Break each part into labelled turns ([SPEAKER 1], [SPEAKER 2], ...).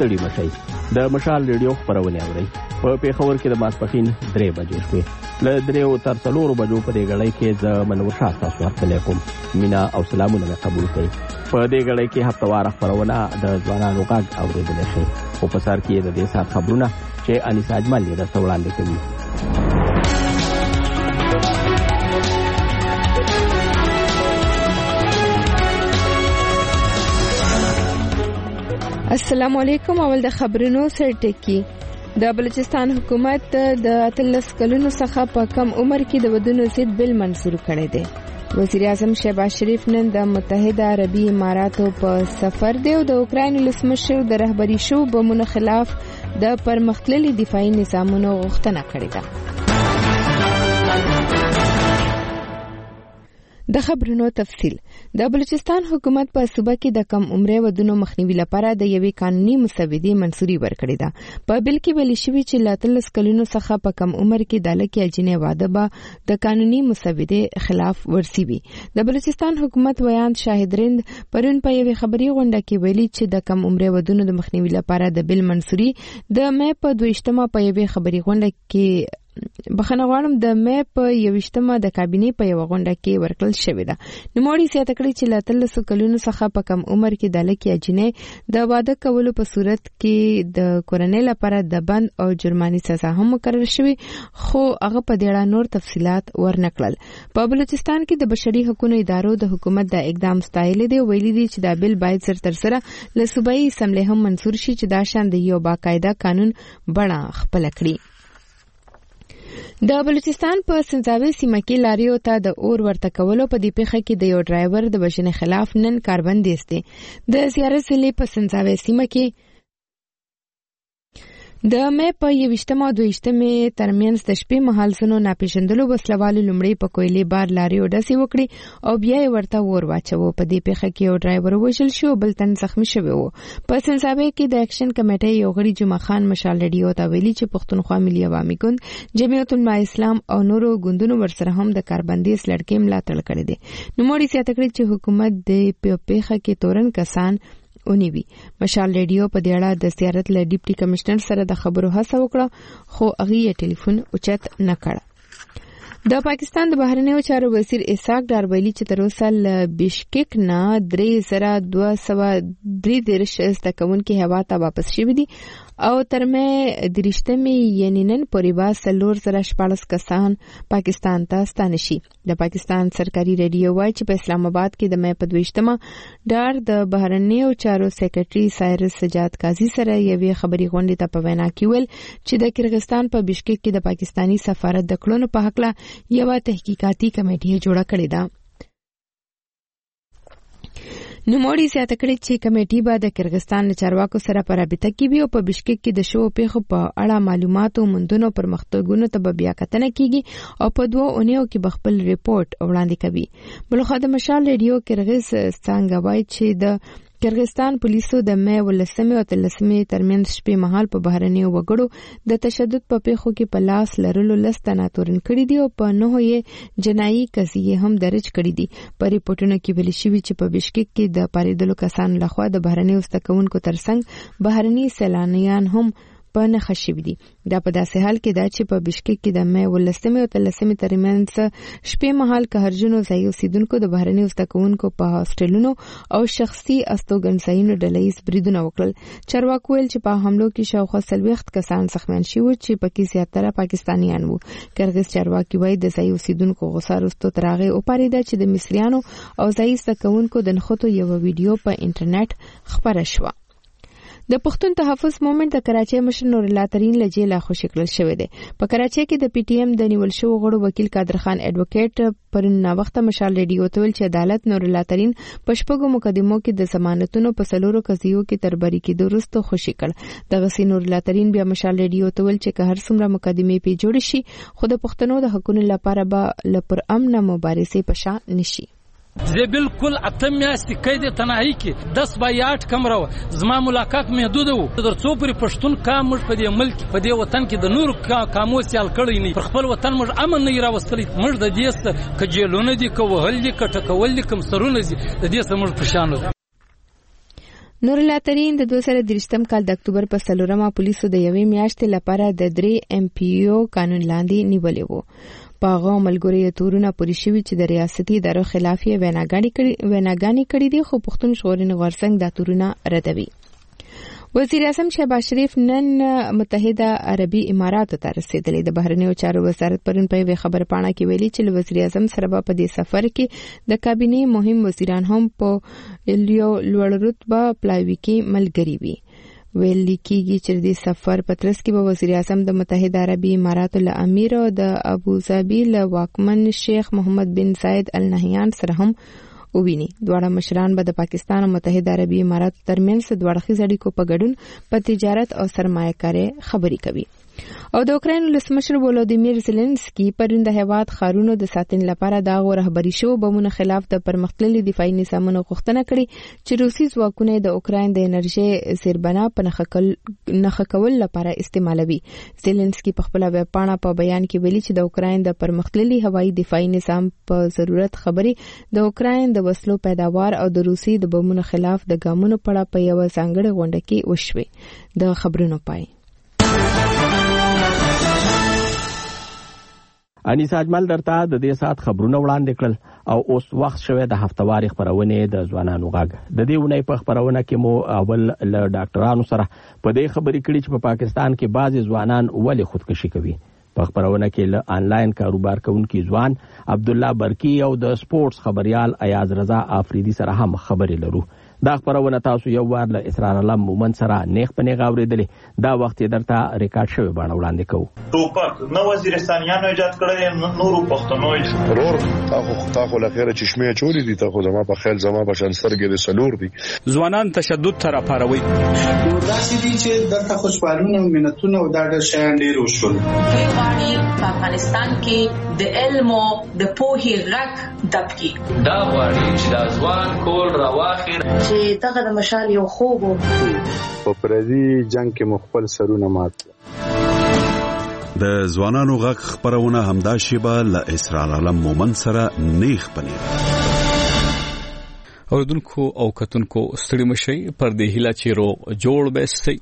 [SPEAKER 1] ستړي مشئ. د مشال ریډیو خپرونې اورئ. په پېښور کې د ماسپښین 3 بجې شوې. له 3 تر 4 بجو په دې غړۍ کې زه منور شاه تاسو هرکلی کوم. مینا او سلامونه مې قبول کړئ. په دې غړۍ کې هفتواره خپرونه د ځوانانو غږ اورېدلی شئ. خو په سر کې د دې ساعت خبرونه چې انیسا اجمل یې درته وړاندې کوي.
[SPEAKER 2] السلام علیکم. اول د خبرونو سرټکی. د بلوچستان حکومت د 13 کلونو څخه په کم عمر کې د ودونو ضد بل منظور کړی دی. وزیر اعظم شهباز شریف نن د متحده عربي اماراتو په سفر دی او د اوکراین ولسمشر د رهبري شو بمونو خلاف د پرمختللي دفاعي نظامونو غوښتنه کړې ده. د خبرونو تفصیل. د بلوچستان حکومت په صوبه کې د کم عمره ودونو مخنیوي لپاره د یوې قانوني مسودې منظوري ورکړې ده. په بل کې ویل شوی چې له 13 کلونو څخه په کم عمر کې د لکه اجنه واده به د قانوني مسودې خلاف ورسی وي. د بلوچستان حکومت ویان شاهد رند پرون په یوې خبري غونډه کې ویلي چې د کم عمره ودونو د مخنیوي لپاره د بل منظوري د مې په 22مه په یوې خبري غونډه کې بخنه غواړم د مې په 21مه د کابینې په یو غونډه کې ورکړل شوې ده. نوموړي زیاته کړې چې له 13 کلونو څخه په کم عمر کې د لکه اجنه د واده کولو په صورت کې د کورنۍ لپاره د بند او جرماني سزا هم مقرر شوې، خو هغه په دې اړه نور تفصيلات ورنکړل. په بلوچستان کې د بشري حقوقو ادارو د حکومت د اقدام ستایل دي، ویلي دي چې دا بل باید تر سره له صوبایي اسمبلی هم منظور شي چې دا شان د یو باقاعده قانون بڼه خپل کړي. د بلوچستان په سنځاوي سیمه کې لاریو ته د اور ورته کولو په دې پیښه کې د یو ډرایور د وژنې خلاف نن کاربند دی. د زیارت ضلع په سنځاوي سیمه کې د مې په 21مه او 22مه ترمنځ د شپې مهال سنو ناپېژندلو وسلوالو لومړی په کویلې بار لاریو ډسې وکړي او بیا یې ورته اور واچو. په دې پیښه کې یو ډرایور وژل شو، بل تن زخمی شوی و. په سنځاوي کې د اکشن کمیټې یو غړي جمعه خان مشال ریډیو ته ویلي چې پښتونخوا ملي عوامي ګوند، جمعیت العلماء اسلام او نورو ګوندونو ورسره هم د کاربندي سلړکې ملاتړ کړی دی. نوموړي زیاته کړې چې حکومت د پیښه کې تورن کسان اونیوي. مشال ریډیو په دې اړه د زیارت له ډیپټي کمشنر سره د خبرو هڅه وکړه، خو هغه یې ټلیفون اوچت نه کړ. د پاکستان د بهرنیو چارو وزیر اسحاق ډار ویلي چې تر اوسه له بشکک نه 3213 زده کوونکي هوا ته واپس شوي دي او ترمه درشتمه یعنی نن پورې با 4014 کسان پاکستان ته ستانه شي. د پاکستان سرکاري ریډیو وايي چې په اسلام آباد کې د مې په 22مه ډار د بهرنیو چارو سیکریټري سایرس سجاد قاضي سره یوې خبري غونډې ته په وینا کې ویل چې د کرغستان په بشکک کې د پاکستانی سفارت د کړونو په حق له یو تحقیقاتي کمیټه جوړه کړې ده. نوموړي زیاته کړې چې کمیټې به د کرغستان چارواکو سره په رابطه کې وي او په بشکک کې د شو پیښو په اړه معلومات او موندنو پرمختګونو ته به بیا کتنه کیږي او په 2 اونیو کې به خپل ریپورت وړاندې کوي. بلخو د مشال ریډیو کرغز څنګه وایي چې د کرغستان پولیسو د مې 13 او 13 ترمنځ شپې مهال په بهرنیو وګړو د تشدد په پیښو کې په لاس لرلو لستانه تورن کړی دی او په 9 جنایي قضیې هم درج کړی دي. په ریپورتونو کې ویل شوی چې په بشکک کې د پاریدلو کسانو لخوا د بهرنیو استکونکو ترڅنګ بهرني سیلانیان هم په نخښه شوي دي. دا په داسې حال کې ده چې په بشکک کې د مې 13 او 13 ترمنځ شپې مهال قهرجنو ځای اوسیدونکو د بهرني استکونکو په هاستلونو او شخصي استوګنځایونو ډلهییز بریدونه وکړل. چارواکو ویل چې په حملو کې شاوخوا 40 کسان زخمیان شوي چې پکې زیاتره پاکستانیان وو. کرغز چارواکي وایي د ځای اوسیدونکو غوسه وروسته تر هغې وپارېده چې د مصریانو او ځای استکونکو د نښتو یو ویډیو په انټرنیټ خپره شوه. د پښتون تحفظ مومنت د کراچۍ مشر نور الله ترین له جیل خوشی کړل شوی دی. په کراچۍ کې د پی ټی ایم د نیول شو غړو وکیل قادر خان ایڈوکیټ پر ناوخته مشال ریډیو ته ویل چې عدالت نور الله ترین په شپږو مقدمو کې د ضمانتونو په 4 قضیو کې تربری کې درسته خوشی کړ. دغه نور الله ترین بیا مشال ریډیو ته ویل چې که هر څومره مقدمې په جوړ شي خو د پښتنو د حقوقو لپاره به لپاره امن مبارزه پشا نشي.
[SPEAKER 3] زه بالکل اتم میاشتې قید تنهایی کې 10 با 8 کمره و زما ملاقات محدود و درڅو پر پښتون کام مش په دې ملک په دې وطن کې د نور کامو سیال کړی نه پر خپل وطن مش امن نه راوستلی مش د دې ست کجلونه دي کوهل دي کټکول دي کم سرونه دي د دې سمج پښانو.
[SPEAKER 2] نور الله ترين د 2023م کال د اکتوبر په 4مه پولیسو د یوې میاشتې لپاره د 3 MPO قانون لاندې نیولې وو. پاغه ملګری تورونه پوری شوی چې د ریاستي ادارو خلاف یې ویناګانی کړې دي، خو پښتون ژغورنې غورځنګ دا تورونه ردوي. وزیر اعظم شهباز شریف نن متحده عربي اماراتو ته رسیدلی. د بهرنیو چارو وزارت پرون په خبر پاڼه کې ویلي چې وزیر اعظم سره په دې سفر کې د کابینه مهم وزیران هم په یو لوړ رتبه پلاوي کې ملګری وي. ویل کېږي چې د سفر په ترڅ کې به وزیر اعظم د متحده عربي اماراتو له امیر او د ابوظبي له واکمن شیخ محمد بن زاید ال نهیان سره هم وویني. دواړه مشران به د پاکستان او متحده عربي اماراتو ترمنځ د دوړخیز اړیکو په ګډون په تجارت او سرمایه‌کاري خبرې کوي. او د اوکراین ولسمشر ولودیمیر زيلنسکي پرون د هیواد خارونو د ساتنې لپاره د رهبري شو بمونو خلاف د پرمختللي دفاعي نظامونو غوښتنه کړې چې روسي ځواکونه د اوکراین د انرژي زیربنا په نخښه کول لپاره استعمالوي. زيلنسکي په خپل ویب پاڼه په بیان کې ویلي چې د اوکراین د پرمختللي هوایي دفاعي نظام په ضرورت خبرې د اوکراین د وسلو پیداوار او د روسي د بمونو خلاف د ګامونو پړه په یو ځانګړي غونډه کې وشوي. د خبرونو پای
[SPEAKER 1] انیس اجمل درته د دې سات خبرونه وړاندې کړل او اوس وخت شوه د هفتواري خبرونه د ځوانانو غږ. د دې ونې په خبرونه کې مو اول له ډاکټرانو سره په دې خبرې کړې چې په پاکستان کې بعضي ځوانان ولې خودکشي کوي. په خبرونه کې له آنلاین کاروبار کوونکي ځوان عبد الله برکی او د سپورتس خبريال ایاز رضا افریدي سره هم خبرې لرو. دا خبرونه تاسو یو وار له اسرار علم مومن سره نیغ په نیغ اوریدلې. دا وخت درته ریکارډ شوی باندې وړاندې کوو.
[SPEAKER 4] ټوپک نو وزیرستانیانو ایجاد کړل، نورو پښتنو ضرور تاخو لخيره چشمه چوری دي، تاخو زما په خیال زما په شنسترګې د سلور دي.
[SPEAKER 5] ځوانان تشدد تر پاروي
[SPEAKER 6] داسې دي چې دغه خوشحالونه مينتونه او دا د شان ډیر وشول.
[SPEAKER 7] په افغانستان کې د علم او د پوهې غږ دبکی
[SPEAKER 8] دا وړي چې د ځوان کول راواخیر
[SPEAKER 7] چې دغه د مشال یو خوب
[SPEAKER 6] په پردي جنگ کې مخبل سرونه مات.
[SPEAKER 9] د ځوانانو غږ خبرونه همدا شیبه له اسرار علم مومن سره نیغ پنیر.
[SPEAKER 5] اوردونکو او کتونکو ستړي مشي پر دې هیله چې رو جوړ بسي.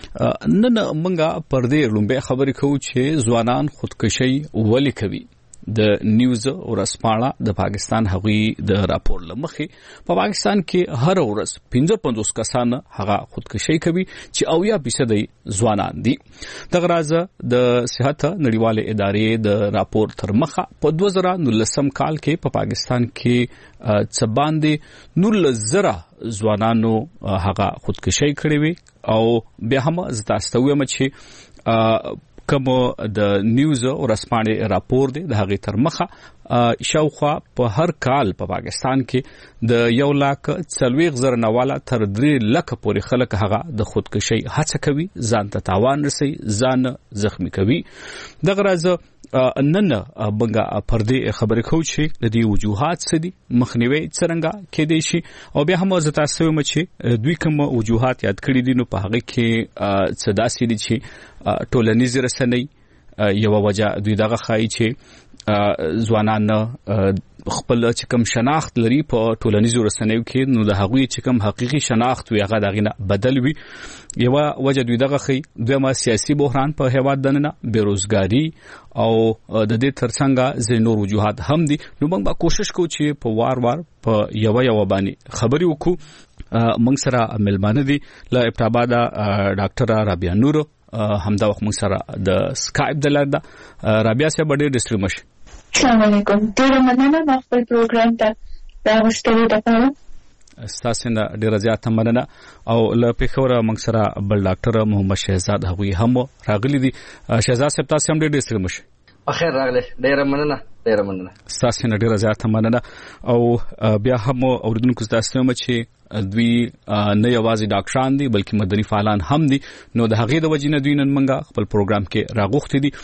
[SPEAKER 5] نن منګه پر دې لومبه خبرې کوو چې ځوانان خودکشي ولې کوي. د نیوز او رسپاړه د پاکستان هغوی د راپور لمخې په پاکستان کې هر ورځ 55 کسان هغه خودکشي کوي چې 80% ځوانان دي. دغه راز د صحت نړیواله ادارې د راپور تر مخه په 2019 کال کې په پاکستان کې څباندې 19,000 ځوانانو هغه خودکشي کړې وي. او بیا هم زتاستوي چې کوم د نیوز او رسپانې راپور دی د هغې تر مخه شاوخوا په هر کال په پاکستان کې د 1,40,000 نواله تر 3,00,000 پورې خلک هغه د خودکشي هڅه کوي، ځان ته تاوان رسي، ځان زخمی کوي. دغه راز نن بنګه پردې خبرې کوو چې د دې وجوهات څه دي، مخنیوي څنګه کېدای شي، او بیا هم زه تاسو ته چې دوی کوم وجوهات یاد کړی دي نو په هغه کې څه داسې دي چې ټولنیز رسنۍ یو وجه دوی دغه خایي چې ځوانان خپل چې کوم شناخت لري په ټولنیزو رسنیو کې نو د هغوی چې کوم حقيقي شناخت وي هغه دغه بدل وي. یو وجه دوی دغه خي دویمه سیاسي بحران په هیواد دننه، بیروزګاری او د دې ترڅنګ زینور وجوهات هم دي. نو موږ به کوشش کوو چې په وار په یو باندې خبرې وکړو. موږ سره ملمانه دي له ابتابادا ډاکټر رابعه نور همدا وخت موږ سره د سکایپ د لارې ده. رابعه صاحب ډېر ډېر مشه.
[SPEAKER 10] السلام علیکم. ډېر مننه خپل پروګرام ته راوستلو لپاره.
[SPEAKER 5] ستاسو نه ډېر زیات مننه. او له پیښور موږ سره بل ډاکټر محمد شهزاد هغوی هم راغلي دي. شهزاد صاحب تاسو هم ډېر ډېر مشه.
[SPEAKER 8] اخر راغله ډېر مننه. ډېر مننه.
[SPEAKER 5] ستاسو نه ډېر زیات مننه. او بیا هم اوریدونکو تاسو هم چې دوی نه یوازې ډاکټران دي بلکې مدني فعالان هم دي. نو د هغې د وجې نه دوی نن منګه خپل پروګرام کې راغوښتي دي.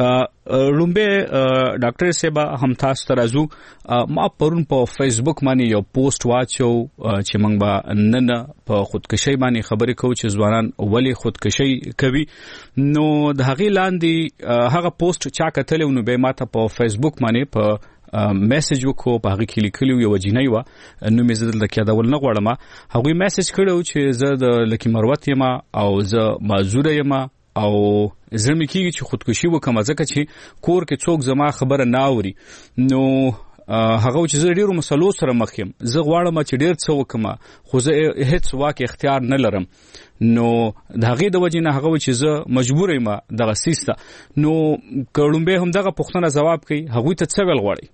[SPEAKER 5] لومبه ډاکټر صاحب هم تاسو ته راځو. ما پرون په فیسبوک باندې یو پوسټ واچو چې موږ به نن په خودکشي باندې خبرې کوو چې ځوانان ولې خودکشي کوي. نو د هغې لاندې هغه پوسټ چا کتلی نو به ماته په فیسبوک باندې په میسج وکړو په هغه کې لیکلی یو جنۍ و نو مې زدل د کېدول نه غواړم هغه میسج کړو چې زه د لکی مروت یم او زه معذور یم او زمي کېږي چې خودکشي وکم ځکه چې کور کې څوک زما خبره نه اوري نو هغه چې زه ډیرو مسلو سره مخ یم زه غواړم چې ډیر څه وکم خو زه هیڅ واک اختیار نه لرم نو د هغې د وجې نه هغه چې زه مجبور یم دغه سیسته نو کړومبه هم دغه پوښتنه ځواب کوي هغوی ته څه ویل غواړي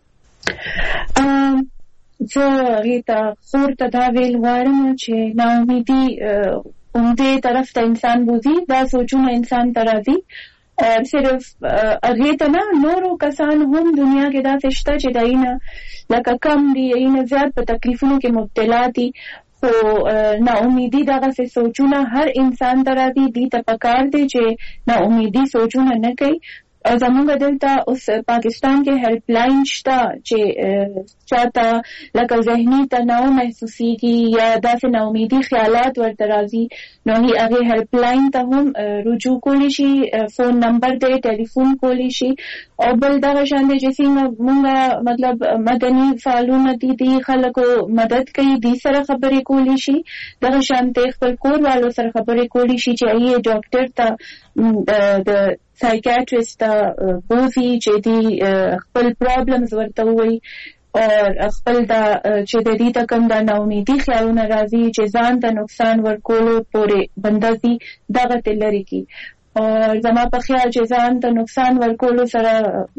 [SPEAKER 10] زه ریتا خور ته دا ویل غواړم چې ناامیدي اونده طرف ته انسان بوزي دا سوچونه انسان ته راځي اور صرف هغې ته نه نورو کسان هم دنیا کې دا شته چې داینا لکه کم دي اینا زیات په تکلیفونو کې مبتلا دي خو ناامیدي دغه څه سوچونه هر انسان ته راځي دي ته پکار دي چې ناامیدي سوچونه نه کوي او زمونږ دلته اوس پاکستان کې هیلپ لاین شته چې چاته لکه ذهني تناو محسوسیږي یا داسې ناامیدي خیالات ورته راځي نو هغه هیلپ لاین ته هم رجوع کولی شي فون نمبر دی ټلیفون کولی شي او بل دغه شان دی چې څنګه مونږ مطلب مدني فعالونه دي خلکو مدد کوي دي سره خبرې کولی شي دغه شان ته خپل کور والو سره خبرې کولی شي چې ای ډاکټر ته د سایکیاټریسټ بوزي چې دی خپل پرابلمز ورته وایي او خپل دا چې د دې تکم دا ناامیدي خیالونه راځي چې ځان ته نقصان ورکولو پورې بندازي دغه تلری کی او زما په خیال چې ځان ته نقصان ورکولو سره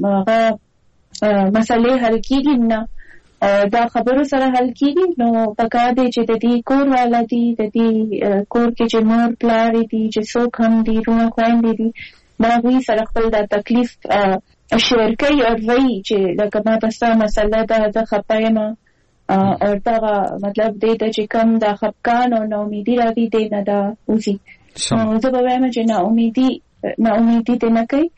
[SPEAKER 10] مسئله حل کیږي نه دا خبرو سره حل کیږي نو پکار دی چې د دې کور والا دي د دې کور کې چې مور پلار دي چې څوک هم دي رونه خويندې دي دا وی سره خپل دا تکلیف شیر کوي او وی چې لکه ما تاسو مسله دا خپایم او دا مطلب دې ته چې کم دا خپکان او ناامیدي راځي دې نه دا اوسي زه به وایم چې ناامیدي ته نه کوي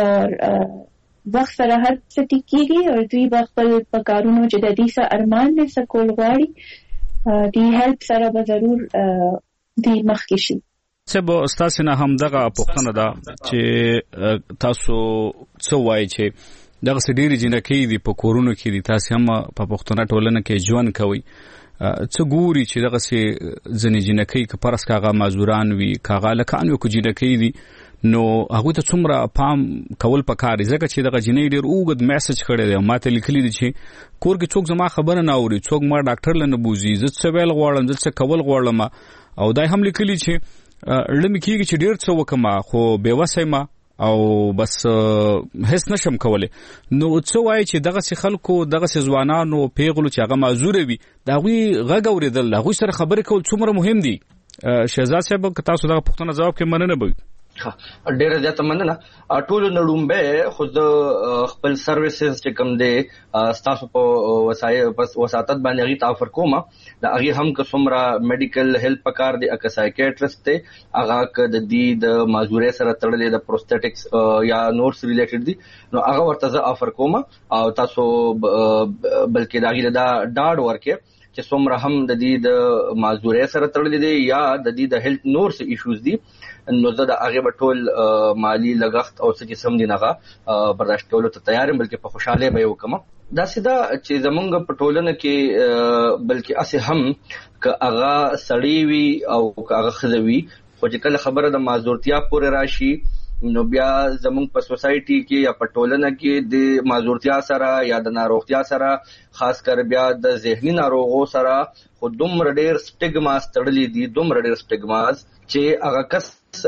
[SPEAKER 10] او وخت سره هر څه ټیکيږي او دوی به خپل پکارونو چې د دې سره ارمان نه سکول غواړي دی هیلپ سره به ضرور دی مخکې شي
[SPEAKER 5] سبا استاد نه هم دغه پوښتنه ده چې تاسو څه وایي چې دغه سړي جنکې دي په کورونو کې دي تاسو هم په پښتون ټولنه کې ژوند کوي څه ګوري چې دغه سي ځنې جنکې که پرس کاغه مازوران وي کاغه لکان یو کو جنکې دي نو هغه ته څومره پام کول پکاري ځکه چې دغه جنې ډېر اوږد میسج کړی دی ماته لیکلي دي چې کور کې څوک زما خبره نه اوري څوک ما ډاکټر لنه بوزي زه څه ویل غواړم زه څه کول غواړم او دای هم لیکلي چې لمې کېږي چې ډېر څه وکم خو بېوسه یم او بس هیڅ نشم کولی نو څه وایي چې دغسې خلکو دغسې ځوانانو پیغلو چې هغه معذوره وي د هغوی غږ اورېدل د هغوی سره خبرې کول څومره مهم دي شهزاد صاحب که تاسو دغه پوښتنه ځواب کې مننه به وي
[SPEAKER 8] ډیره زیاته مننه ټول نړومبه خو د خپل سرویسز چې کوم دي تاسو په وساتت باندې غي تافر کومه دا هغه هم که څومره میډیکل هیلپ پکار دي اکه سایکیاټریسټ ته هغه که د دې د معذورې سره تړلې د پروستټکس یا نورس ریلیټډ دي نو هغه ورته زه افر کومه او تاسو بلکې دا غي دا ډاډ ورکه چې څومره هم د دې د معذورې سره تړلې دي یا د دې د هیلث نورس ایشوز دي نو زه د هغه بټول مالی لګښت او څه چې سم دي نه برداشت کولو ته تیار یم بلکې په خوشاله به وکم دا سیدا چې زمونږ په ټولنه کې بلکې اسه هم ک هغه سړی وي او ک هغه خزوي خو چې کله خبره د معذورتیا پورې راشي نو بیا زمونږ په سوسایټي کې یا په ټولنه کې د معذورتیا سره یا د ناروغتیا سره خاص کر بیا د ذهني ناروغو سره خو دومره ډېر سټیګماز تړلې دي دومره ډېر سټیګماز چې هغه کس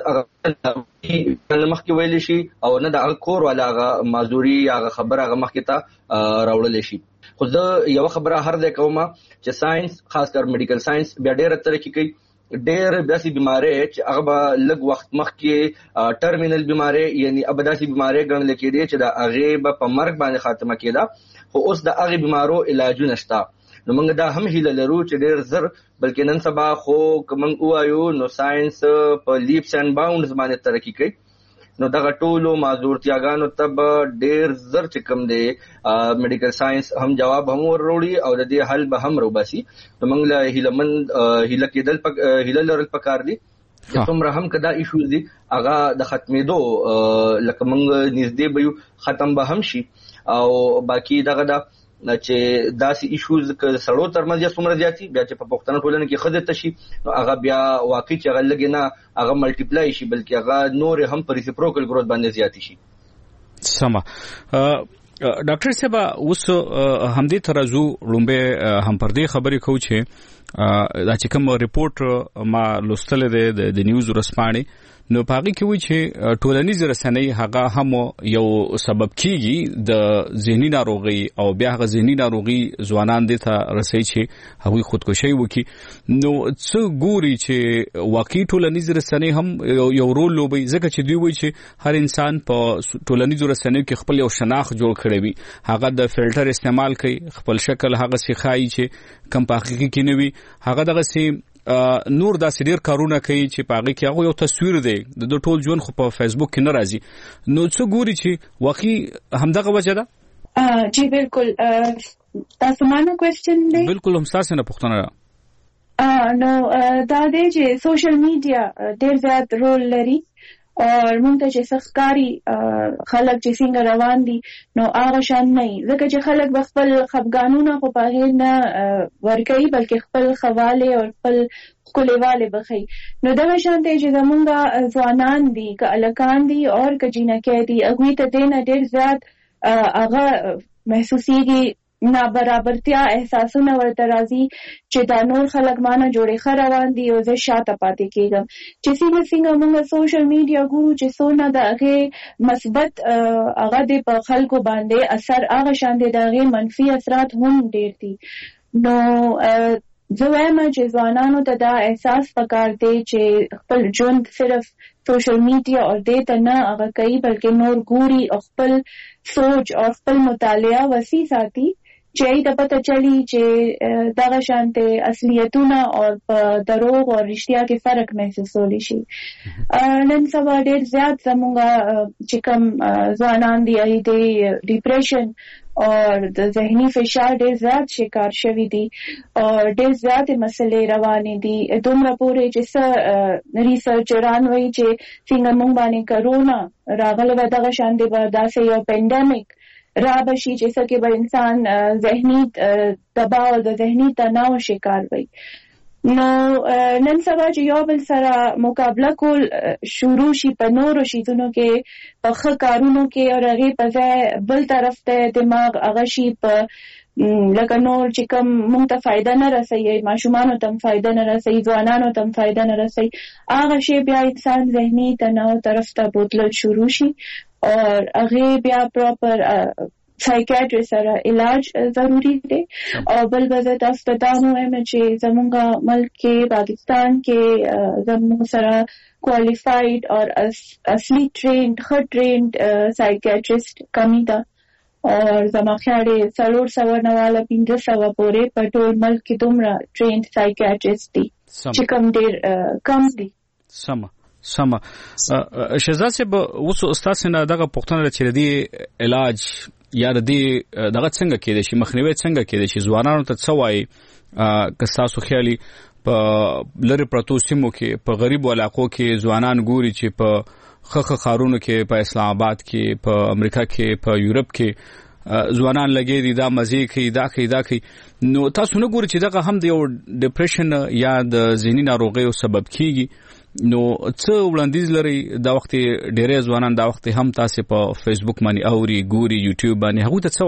[SPEAKER 8] هغه مخکې ویل شي او نه د کور والا هغه معذوري هغه خبره هغه مخکې ته راوړل شي خو زه یو خبره هر ځای کوم چې ساينس خاص کر میډیکل ساينس بیا ډېر ترقی کوي ډېر داسې بیماری چې هغه به لږ وخت مخکې ټرمینل بیماری یعنی ابداسي بیماری ګڼل کېدې چې د هغه په مرګ باندې خاتمه کېده خو اوس د هغه بیمارو علاجونه شته نو موږ دا هم هیله لرو چې ډېر زر بلکې نن سبا خو کومنګ وایو نو ساينس په لیپس اینڈ باونډز باندې ترقی کوي نو دغه ټولو معذورتیاګانو ته ډېر زر چې کوم دی میډیکل ساينس هم جواب هم وروړي او د دې حل به هم روباسي نو موږ له هیله کېدل هیله لرل پکار دي څومره هم کدا ایشوز دي هغه د ختمېدو لکه موږ نږدې به ختم به هم شي او باقی دغه چې داسې ایشوز ک سړو ترمنځ څومره زیاتی بیا چې په پښتنه ټولنه کې خدای تشي نو هغه بیا واقعي چې هغه لګي نه هغه ملټیپلای شي بلکې هغه نور هم په ریسپروکل گروث باندې زیاتی شي.
[SPEAKER 5] سما ډاکټر صاحب اوس همدې ترازو لومبه هم پر دې خبرې کوي چې دا چې کوم ریپورت ما لوستل د نیوز ورسپانې نو پاږي کې وی چې ټولنیز رسنۍ هغه هم یو سبب کیږي د ذهني ناروغي او بیا هغه ذهني ناروغي ځوانان دي ته رسي چې هغه خودکشي وکي نو څه ګوري چې واقعي ټولنیز رسنۍ هم یو رول لوبي ځکه چې دوی وی چې هر انسان په ټولنیز رسنۍ کې خپل یو شناخت جوړ کړی وي هغه د فلټر استعمال کوي خپل شکل هغه سخای چې کم پاخي کې نه وي هغه دغه سي نور داسې ډیر کارونه کوي چې پاږي کې هغه یو تصویر دی د ټول ژوند خو په فیسبوک کې نه راځي نو څه ګوري چې واقعي همدغه وجه ده
[SPEAKER 10] جی بالکل تاسو مانو کوېسچن دی
[SPEAKER 5] بالکل هم تاسو نه پوښتنه
[SPEAKER 10] نو دا دی چې سوشل میډیا ډیر زیات رول لري اور مونږ ته چې سخکاری خلک چې څنګه روان دي نو هغه شان نه ځکه چې خلک خپل خفګانونه خو په نه ورکوي بلکې خپل خواله او خپل کلیواله بخي نو دا شان ته چې زمونږ ځوانان دي که الکان دي او که جنکې دي هغه ته دینه ډیر زیات هغه محسوسيږي نابرابرتیا احساسونه ورته راځي چې دا نور خلک مانه جوړې خروان دي او زه شاته پاتې کېږم چې څنګه موږ سوشل میډیا ګورو چې څونه د هغه مثبت هغه د په خلکو باندې اثر هغه شان دي د هغه منفي اثرات هم ډېر دي نو زه وایم چې ځوانانو ته دا احساس پکار دی چې خپل ژوند صرف سوشل میډیا او ډیټا نه هغه کوي بلکې نور ګوري او خپل سوچ او خپل مطالعه وسیع ساتي چې ای ته پته چلی چې دغه شانته اصلیتونه او دروغ او رښتیا کې فرق محسوسولی شي نن سبا ډېر زیات زموږه چې کوم ځوانان دي ای د ډیپریشن اور د ذهني فشار ډېر زیات شکار شوي دي او ډېر زیات مسلې روانې دي دومره پورې چې ریسرچران وایي چې څنګه موږ باندې کرونا راغله دغه شانته به داسې یو پینډمیک رابشي چې څنګه به انسان ذهني دباو د ذهني تناو شکار وي نو نن سبا چې یو بل سره مقابله کول شروع شي په نورو شیزونو کې په ښه کارونو کې او هغه په ځای بل طرف ته دماغ هغه شي په لکه نور چې کوم مونږ ته فائدہ نه رسوي ماشومانو ته فائدہ نه رسوي ځوانانو ته فائدہ نه رسوي هغه شی بیا انسان ذهني تناو طرف ته بوتل شروع شي اور هغه بیا پراپر سایکیاټری سره علاج ضروری دی او بل به تاسو ته دا وایم چې زمونږ ملک کې پاکستان کې زموږ سره کوالیفاید اور اصلي ټرینډ سایکیاټریست کمی ده اور زما خیال دی 300 نواله 1500 پورې په ټول ملک کې دومره ټرینډ سایکیاټریست دي چې کوم ډیر کم دي
[SPEAKER 5] سم شهزاد صاحب اوس استاد سره دغه پوښتنه چې دی علاج یا دی دغه څنګه کېدای شي مخنیوي څنګه کېدای شي ځوانانو ته څه وایي که تاسو خیالي په لری پروتو سیمو کې په غریب علاقو کې ځوانان ګوري چې په خخ خارونو کې په اسلام آباد کې په امریکا کې په یورپ کې ځوانان لګي دي دا مزي کوي دا کوي نو تاسو نه ګوري چې دغه هم د یو ډیپریشن یا د ذهني ناروغیو سبب کیږي نو څه وړاندیز لري دا وخت ډېرې ځوانان دا وخت هم تاسو په فیسبوک باندې اوري ګوري یوټیوب باندې هغه ته څه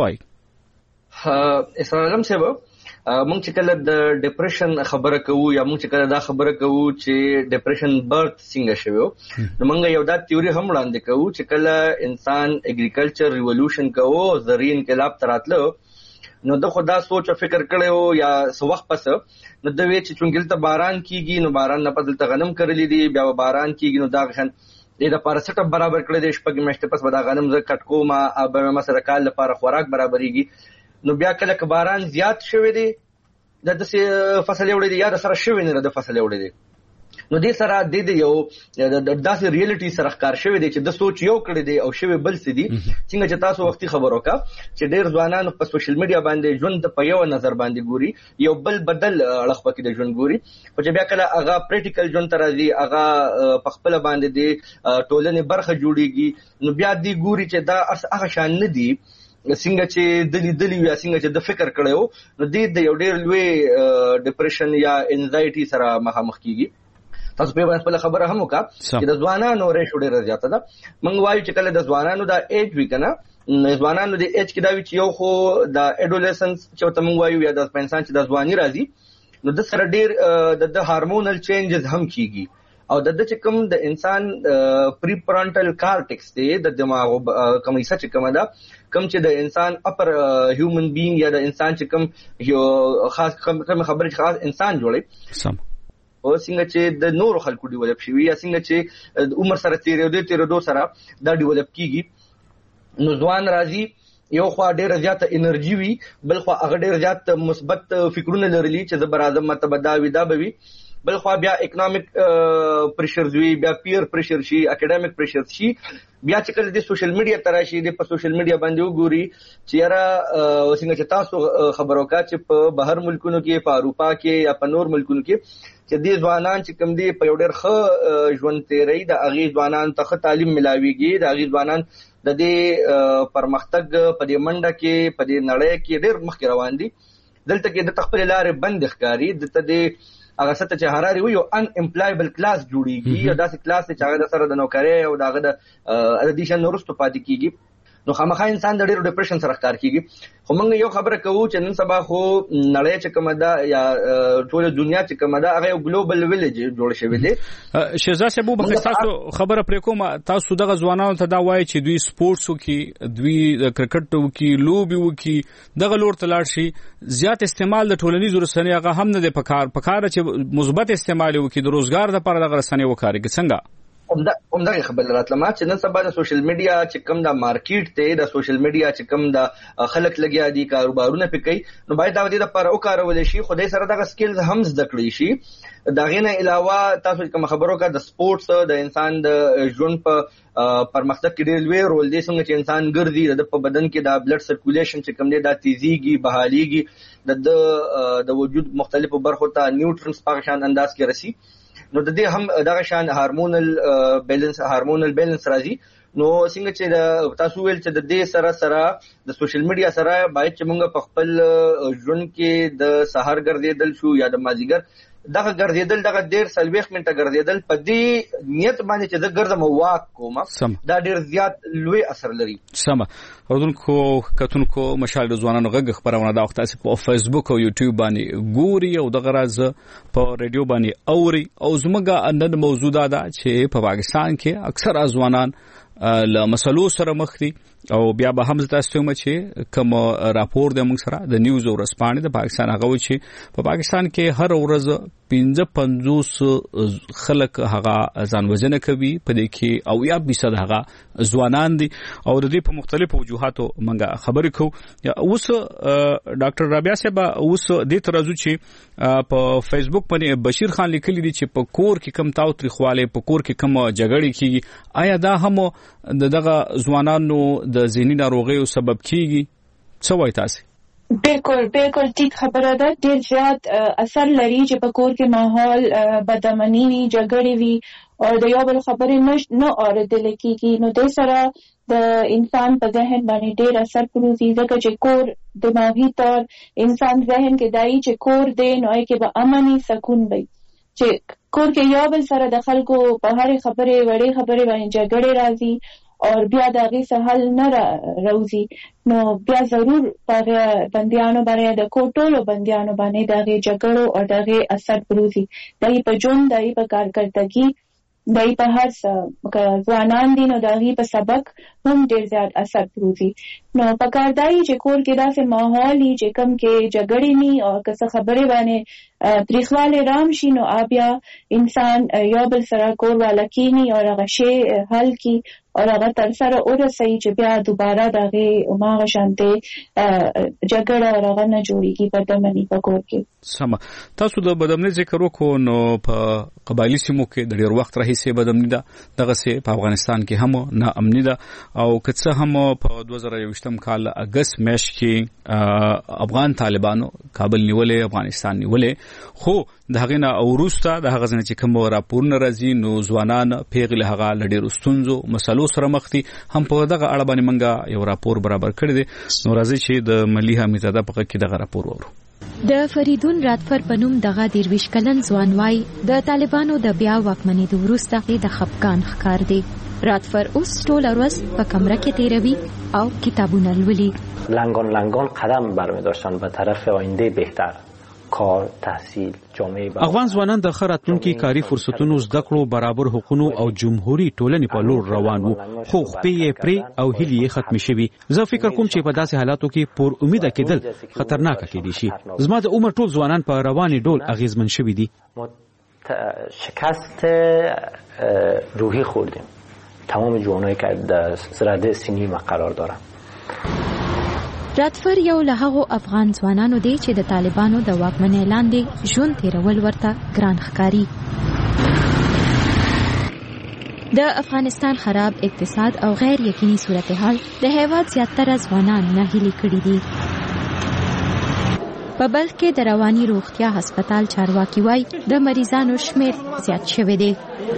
[SPEAKER 5] وایي
[SPEAKER 8] اسلام صاحب مونږ چې کله د ډیپریشن خبره کوو یا مونږ چې کله دا خبره کوو چې ډیپریشن برث څنګه شوی نو مونږ یو دا تیوري هم وړاندې کوو چې کله انسان اګریکلچر ریولوشن کوو زرعي انقلاب تراتلو نو د خدا سوچ او فکر کړو یا سو وخت پس نو د وی چې چونګل ته باران کیږي نو باران نه پدل ته غنم کړلې دي بیا باران کیږي نو دا غشن د پاراسټ برابر کړل د شپږ میاشتې پس به دا غنم ز کټکو ما اب مسره کال لپاره خوراک برابرېږي نو بیا کله باران زیات شوی دی د فصل وړي دی یا د سره شوی نه د فصل وړي دی نو دې سره د یو د داسې ریالټي سره ښکار شوی دی چې د سوچ یو کړی دی او شوی بل څه دی څنګه چې تاسو وختي خبر وکړه چې ډېر ځوانان په سوشل میډیا باندې ژوند په یو نظر باندې ګوري یو بل بدل اړخ پکې د ژوند ګوري او چې بیا کله هغه پریکټیکل ژوند تر راځي هغه په خپل باندې د ټولنې برخه جوړیږي نو بیا دی ګوري چې دا هغه شان نه دی څنګه چې دلی یا څنګه چې د فکر کړو نو د یو ډیر لوی ډیپریشن یا انزایټي سره مخامخ کیږي تاسو په خپل خبره هم وکړه چې د ځوانانو ریشو ډیره زیاته ده موږ وایو چې کله د ځوانانو د ایج وی کنه ځوانانو د ایج کې دا وی چې یو خو د اډولسنس چې ته موږ وایو یا د انسان چې د ځواني راځي نو د سره ډیر د هارمونل چینجز هم کیږي او د چې کوم د انسان پری فرنټل کارټکس دی د دماغ کوم حصہ چې کوم ده کوم چې د انسان اپر هیومن بینګ یا د انسان چې کوم یو خاص کوم خبره خاص انسان جوړي
[SPEAKER 5] سم
[SPEAKER 8] او څنګه چې د نور خلکو ډیولپ شي یا څنګه چې د عمر سره تیرېدو سره دا ډیولپ کیږي نو ځوان راځي یو خو ډیر زیات انرژي وي بل خو هغه ډیر زیات مثبت فکرونه لري چې زبر اعظم مرتبه دا وي دا بوي بل خو بیا اکونومیک پریشرز وي بیا پیر پریشر شي اکیډمیک پریشر شي بیا چې کله د سوشل میډیا تراشي د په سوشل میډیا باندې وګوري چې را څنګه چې تاسو خبرو کا چې په بهر ملکونو کې په اروپا کې یا په نور ملکونو کې چې د ځوانان چې کوم دي په یو ډېر ښه ژوند تیری د هغې ځوانان ته ښه تعلیم ملاویږي د هغې ځوانان د دې پرمختګ په دې منډه کې په دې نړۍ کې ډېر مخکې روان دي دلته کې د خپلې لارې بند ښکاري دلته د هغه څه چې هراري وي یو ان امپلایبل کلاس جوړیږي یا داسې کلاس چې هغه سره د نوکرۍ او دغه د ادیشن وروسته پاتې کیږي نو خامخا انسان د ډېر ډیپریشن سره ښکار کیږي خو موږ یو خبره کوو چې نن سبا خو نړۍ چې کومه ده یا ټول دنیا چې کومه ده هغه یو ګلوبل ویلج جوړ شوی دی
[SPEAKER 5] شهزاد صاحب به تاسو خبره پرې کوم تاسو دغه ځوانانو ته دا وایي چې دوی سپورتس وکي دوی کرکټ وکي لوبي وکي دغه لور ته لاړ شي زیات استعمال د ټولنیزو رسنیو هغه هم نه دی پکار چې مثبت استعمال وکي د روزګار لپاره دغه رسنیو وکاري څنګه
[SPEAKER 8] همدغه خبره راتلمه چې نن سبا د سوشل میډیا چې کوم د مارکیټ ته د سوشل میډیا چې کوم د خلک لګیا دي کاروبارونه پکې نو باید دا د لپاره وکارول شي خدای سره دغه سکلز هم زده کړی شي دا غینه علاوه تاسو کوم خبرو کا د سپورتس د انسان د ژوند په پرمختګ کې ډېر لوی رول دی څنګه چې انسان ګرځي د په بدن کې د بلډ سرکولیشن چې کوم دی دا تیزیږي بحاليږي د وجود مختلفو برخو ته نیوټرنز په شان انداز کې رسی نو د دې هم دغه شان هارمونل بیلنس راځي نو څنګه چې تاسو ویل چې د دې سره د سوشل میډیا سره باید چې موږ په خپل ژوند کې د سحر ګرځیدل شو یا د مازیګر دغه ګرځیدل دغه ډېر 40 منټه ګرځیدل په دې نیت باندې چې د ګرځم واک کوم دا ډېر زیات لوی اثر لري
[SPEAKER 5] سم اوردونکو کتونکو مشال ځوانانو غږ خبرونه دا وخت تاسو په فیسبوک او یوټیوب باندې ګوري او دغه راز په رادیو باندې اوري او زموږه نن موضوع دا چې په پاکستان کې اکثر ځوانان له مسلو سره مخ دي او بیا به هم تاسو ته چې کوم راپور د موږ سره د نیوز او رسپانې د پاکستان هغه و چې په پاکستان کې هر ورځ 55 خلک هغه ځان وژنه کوي په دې کې او یا 20% هغه ځوانان دي او د دې په مختلفو وجوهاتو موږ خبرې کوو اوس ډاکټر رابعه صاحب اوس د ترازو چې په فیسبوک باندې بشیر خان لیکلی دی چې په کور کې کم تاوتریخواله په کور کې کم جګړې کیږي آیا دا هم دغه ځوانانو د ذهني ناروغیو سبب کیږي څه وایي تاسو
[SPEAKER 10] بالکل ٹھیک خبره ده ډېر زیات اثر لري چې په کور کې ماحول بدامني وي جګړې وي او د یو بل خبرې نه اورېدل کېږي نو د سره د انسان په ذهن باندې ډېر اثر پروزي ځکه چې کور دماغي طور انسان ذهن کې دایي چې کور دی نو کې به امني سکون وي چې کور کې یو بل سره د خلکو په هر خبرې وړې خبرې باندې جګړې راځي اور بیا د هغې څه حل نه راوځي نو بیا ضرور په بندیانو باندې د ټولو بندیانو باندې د هغې جګړو او د هغې اثر پروزي د هغې په ژوند د هغې په کارکردګي د هغې په هر څه ځوانان دي نو د هغې په سبق هم ډېر زیات اثر پروزي نو پکار دا چې کور کې داسې ماحول وي چې کوم کې جګړې ني او که څه خبرې باندې تریخوالی رام شي نو بیا انسان یو بل سره کور والا کینی او هغه شی حل کی اور هغه تر سره ورسوي چې بیا دوباره دغه عمره شانته جګړه او هغه نه جوړیږي په دمنې په کور کې
[SPEAKER 5] سم تاسو د بدمنۍ ذکر وکړو نو په قبایلی سیمو کې د ډیر وخت راهیسې بدمنۍ ده دغه سه په افغانستان کې هم نه امني ده او کڅه هم په 2021 کال اگست میاشت کې افغان طالبانو کابل نیولې افغانستان نیولې خو دغه نه اوروسته د هغه ځنه چې کوم راپورونه راځي نو ځوانان پیغله هغه لډیر ستونزو مسلو سره مخ دي هم په دغه اړه باندې منګه یو راپور برابر کړی دی نو راځي چې د ملي حمیدزاده په کې دغه راپور ورو
[SPEAKER 11] د فریدون راتفر پنوم دغه 23 کلن ځوان وای د طالبانو د بیا واکمنۍ د وروسته د خپګان ښکار دی راتفر اوس ټول ورځ په کمره کې تیروي او کتابونه لولي
[SPEAKER 12] لنگان قدم برمی‌داشتن به طرف آینده بهتر کار تحصیل جامعه
[SPEAKER 13] افغان ځوانان د خراتونکو کاری فرصتونو زده کړو برابر حقوقو او جمهوریت ټولنې په لور روان وو خو خپې پرې او هلي ختم شوي زه فکر کوم چې په داسې حالاتو کې پر امید کېدل خطرناک کېدی شي زما د عمر ټول ځوانان په رواني ډول اغیزمن شوي دي
[SPEAKER 12] شکست روحی خوردیم تمام جوانایی که در رده سنی ما قرار دارن
[SPEAKER 11] راتفر یو له هغو افغان ځوانانو دی چې د طالبانو د واکمنۍ لاندې ژوند تیرول ورته ګران ښکاري د افغانستان خراب اقتصاد او غیر یقیني صورتحال د هیواد زیاتره ځوانان ناهیلي کړي دي په بلخ کې د رواني روغتیا هسپتال چارواکي وای د مریضانو شمیر زیات شوی دی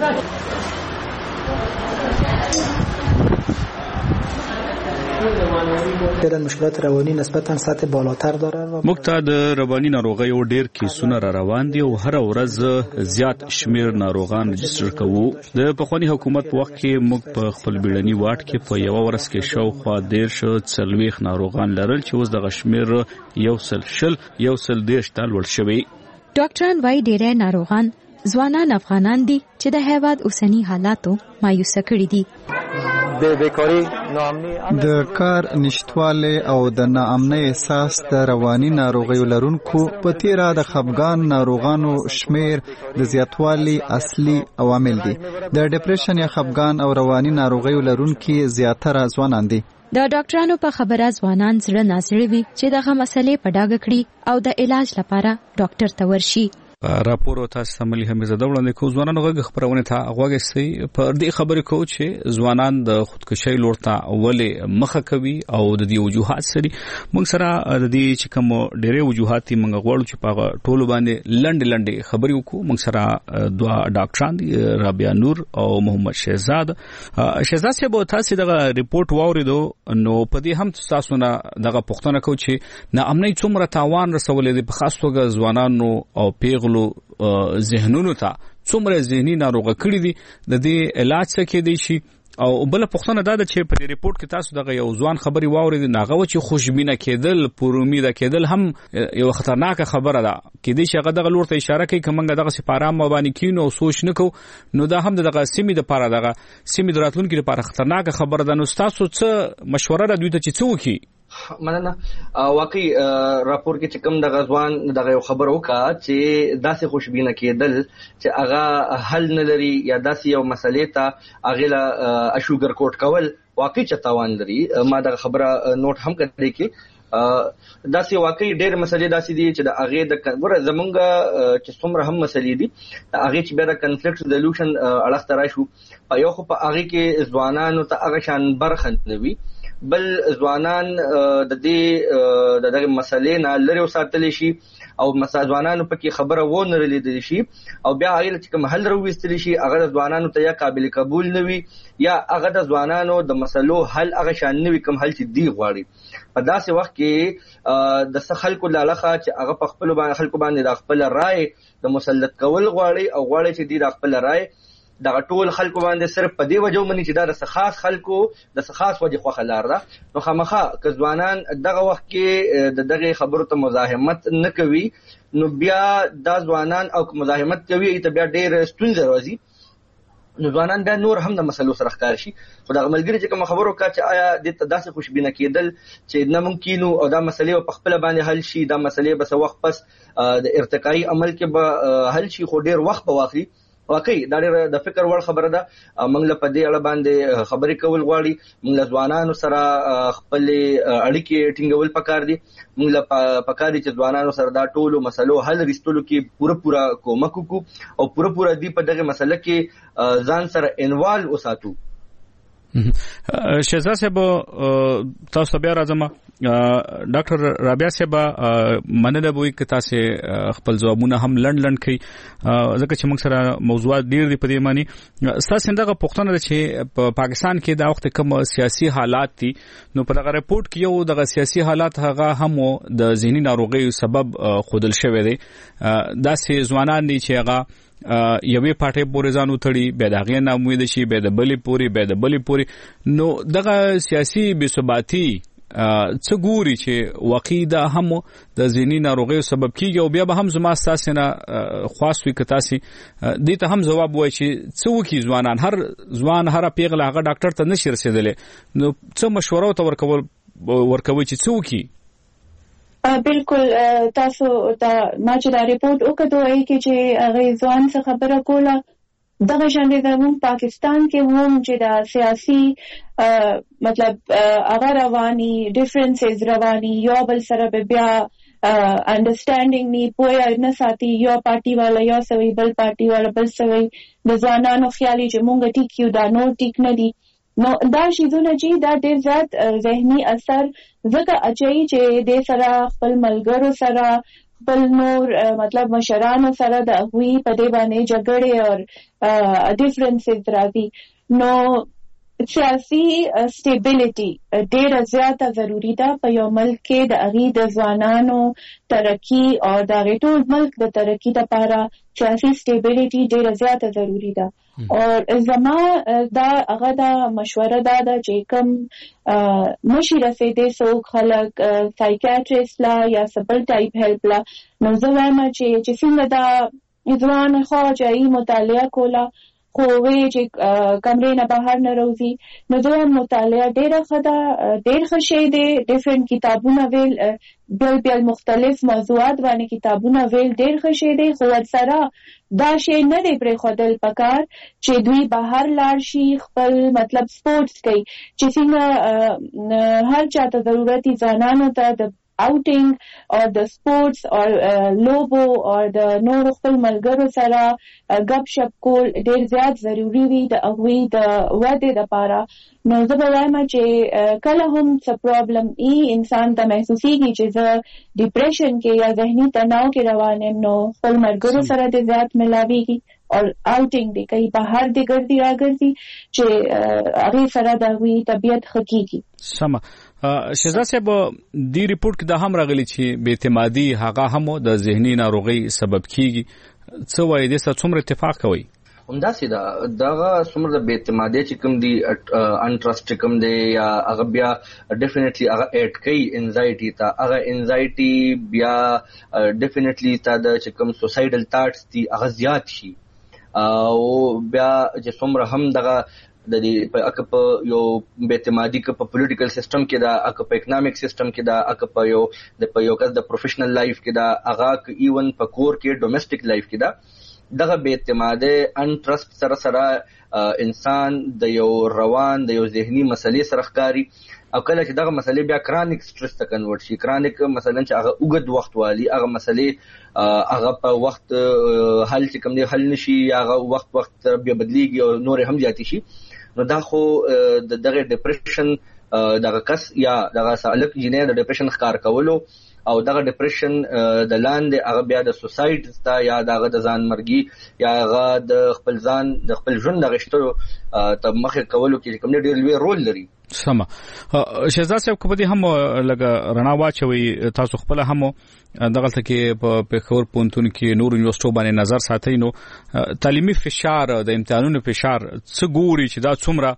[SPEAKER 14] فعلا مشکلات روانی نسبتا سطح بالاتر داره
[SPEAKER 5] موږ ته د رواني ناروغیو ډیر کیسونه را روان دي او هر ورځ زیات شمیر ناروغان رجستر کوو د پخوانی حکومت په وخت کې موږ په خپل بیړني واټ کې په یو ورځ کې شاوخوا 140 ناروغان لرل چې اوس د شمیر 110 ته لوړ شوی
[SPEAKER 11] ډاکټران وايي ډېر ناروغان ځوانان افغانان دي چې د هیواد اوسنی حالاتو مایوسه کړي دي
[SPEAKER 15] د کار نشټواله او د ناامنۍ احساس د رواني ناروغیو لرونکو په تیرا د خپګان ناروغانو شمیر د زیاتوالي اصلي عوامل دي د ډیپریشن یا خپګان او رواني ناروغیو لرونکو زیاتره ځوانان دي
[SPEAKER 11] د ډاکټرانو په خبره ځوانان زړه نازړي وي چې دغه مسلې په ډاګه کړي او د علاج لپاره ډاکټر ته ورشي
[SPEAKER 5] راپور تاسو ملي حمیدزاده وړاندې کو ځوانانو غږ خبرونه ته غوږی پر دې خبرې کو چې ځوانان د خودکشي لور ته اولې مخه کوي او د دې وجوهات سره موږ سره د دې چې کوم ډېرې وجوهات موږ غواړو چې په ټولو باندې لنډې خبرې وکړو موږ سره دوه ډاکټران دي رابعه نور او محمد شهزاد صاحب تاسو دغه ریپورت واوریدو نو په دې هم تاسو نه دغه پوښتنه کو چې ناامنۍ څومره تاوان رسولې د خاص توګه ځوانانو او پیغلو ذهنونو ته څومره ذهني ناروغه کړی دي د دې علاج څه کې دي شي او بل پوښتنه دا ده چې په ریپورت کې تاسو دغه یو ځوان خبري واورید ناغه چې خوشبینه کېدل پر امید کېدل هم یو خطرناک خبره ده کې دي چې هغه دغه لور ته اشاره کوي کومه دغه سپاره مبانی کینو او سوچ نکو نو دا هم دغه سیمې د پاره دغه سیمې دراتونکو لپاره خطرناک خبره ده نو تاسو څه مشوره را دوی ته چې څه وکي
[SPEAKER 8] مننه واقعي راپور کې چې کوم د غزوان دغه خبر وکړه چې داسې خوشبینه کېدل چې هغه حل نه لري یا داسې یو مسلې ته هغه لا اشوګر کوټ کول واقعي چتاوان لري ما دغه خبره نوٹ هم کړی کې داسې واقعي ډېر مسلې داسې دي چې د هغه د ګوره زمونږ چې څومره هم مسلې دي هغه چې بیا د کنفلیکټ ریزولوشن اړه تر شو په یو خو په هغه کې ځوانانو ته هغه شان برخه نوي بل ځوانان د دې دغه مسلې نه لري وساتل شي او ځوانانو پکې خبره وونه لیدل شي او بیا هغه چې کوم حل راوستل شي هغه ځوانانو ته یا قابل قبول نه وي یا هغه د ځوانانو د مسلو حل هغه شان نه وي کوم حل چې دی غواړي په داسې وخت کې د خلکو لاله چې هغه په خپل باندې خلکو باندې د خپل رائے د مسلط کول غواړي او غواړي چې د خپل رائے دا ټول خلکو باندې صرف په دی وجو مني چې دا د خاص خلکو د خاص وجه خو خلار ده نو خامخا که ځوانان دغه وخت کې دغه خبرو ته مزاحمت نه کوي نو بیا دا ځوانان او مزاحمت کوي ته بیا ډېر ستونزې راځي نو ځوانان بیا نور هم د مسلو سره ښکار شي خو دا ملګری چې کوم خبرو کا چې آیا د داسې خوشبینه کېدل چې نه ممکن او دا مسلې په خپل باندې حل شي دا مسلې بس وخت پس د ارتقائي عمل کې به حل شي خو ډېر وخت به واخلي واقعي دا ډېر د فکر وړ خبره ده موږ له په دې اړه باندې خبرې کول غواړي موږ له ځوانانو سره خپل اړیکې ټینګول پکار دي موږ له پکار دي چې ځوانانو سره دا ټولو مسلو حل رسولو کې پوره کومک وکړو او پوره دی په دغه مسله کې ځان سره انوالو وساتو
[SPEAKER 5] شهزاد صاحب تاسو بیا راځم ډاکټر رابعه صاحب مننه به کې تاسو خپل ځوابونه هم لند کړئ ځکه چې موږ سره موضوعات ډیر دي په دې معنی تاسو څنګه پوښتنه چې په پاکستان کې دا وخت کوم سیاسي حالات دي نو په دغه رپورت کې یو دغه سیاسي حالات هغه هم د ذهني ناروغیو سبب خودل شوی دی دا سه ځوانان دي چې هغه یوې پټه پورې ځانو تړي به دغه نه امید شي به د بلې پوري نو دغه سیاسي بې ثباتی څه ګوري چې واقعي دا هم د ذهني ناروغیو سبب کیږي او بیا به هم زما تاسو نه خاص وي که تاسو دې ته هم جواب وایي چې څه وکي ځوانان هر ځوان هر پیغله هغه ډاکټر ته نشي رسیدلی نو څه مشوره ورته ورکوي چې څه وکي
[SPEAKER 10] بالکل تاسو دا ما چې دا ریپورت وکړو چې هغه ځوان څخه خبره کوله دغه شان د پاکستان کې هم چې دا سیاسي مطلب هغه رواني ډیفرنسز رواني یو بل سره بیا انډرستانډینګ نی پوهه نه ساتي یو پارټي والا یو سوي بل پارټي والا بل سوي د ځوانانو خیالي چې مونږ ټیک یو دا نو ټیک نه دي نو دا شیزونه چې دا ډېر زیات ذهني اثر زګه اچي چې د سره خپل ملګرو سره خپل نور مطلب مشرانو سره د هوی په دې باندې جګړې او ډیفرنسز راځي نو سیاسي سټیبিলিټي ډېر زیاته ضروری ده په یو ملک کې د اغي د ځوانانو ترقی او د ټول ملک د ترقی لپاره سیاسي سټیبিলিټي ډېر زیاته ضروری ده او زما دا هغه دا مشوره ده چې کوم نشي رسیدې سو خلک سایکیاټریست لا یا سبل ټایپ هیلپ لا نو زه وایم چې څنګه دا ځوان خو چې مطالعه کوله خو وی چې کمرې نه بهر نه راوځي نو دوی مطالعه ډېر ښه دی ډیفرنٹ کتابونه ویل بل مختلف موضوعات باندې کتابونه ویل ډېر ښه دی خو سره دا شی نه دی پرې خودل پکار چې دوی بهر لاړ شي خپل مطلب سپورتس کوي چې څنګه هر چاته ضرورت ځانانو ته د outing or the sports or lobo or the نور خپل ملګرو سره غب شپ کول ډېر زیات ضروری وي د هغوی د وده لپاره نو زه به وایم چې کله هم څه پرابلم انسان ته محسوسیږي چې زه ډیپریشن کې یا ذهني تناو کې روان یم نو خپل ملګرو سره د زیات ملاویږي او outing دی کوي بهر دی ګرځي راګرځي چې هغه سره د هغوی طبیعت حقيقي
[SPEAKER 5] سم شهزاد صاحب دی ریپورت کې دا هم راغلی چې بې اعتمادي هغه هم د ذهني ناروغي سبب کیږي څه وایي د څومره اتفاق کوي
[SPEAKER 8] همداسې دغه څومره د بې اعتمادۍ چې کوم دی انټرست کوم دی یا هغه بیا ډیفینیټلی هغه اډ کوي انزایټي ته هغه انزایټي بیا ډیفینیټلی تا د چې کوم سوسایډل تھاټس دي هغه زیات شي او بیا چې څومره هم دغه د دې په یو بې اعتمادي په پولیټیکل سیستم کې دا په اکونومیک سیستم کې دا په یو کس د پروفیشنل لایف کې دا هغه ایون په کور کې ډومېسټک لایف کې دا دغه بې اعتمادي انټرست سره انسان د یو روان د یو ذهني مسلې سره ښکاری او کله چې دغه مسلې بیا کرانیک سټرس ته کنورټ شي کرانیک مثلا چې هغه اوږد وخت والی هغه مسلې هغه په وخت حل چې کوم دی حل نشي هغه وخت بیا بدلیږي او نور هم زیات شي نو دا خو دغه ډیپریشن دغه کس یا دغه سالک جنې د ډیپریشن ښکار کولو او دغه ډیپریشن د لاندې هغه بیا د سوسایډ ته یا دغه د ځان مرګي یا هغه د خپل ځان د خپل ژوند د غشتو ته مخه کولو کې کوم ډېر لوی رول لري
[SPEAKER 5] سم شهزاد صاحب کو به هم لګه رڼا واچوي تاسو خپل هم دغه تکي په خبر پونتون کې نور یونیورسيټو باندې نظر ساتي نو تعلیمي فشار د امتحانونو فشار څه ګوري چې دا څومره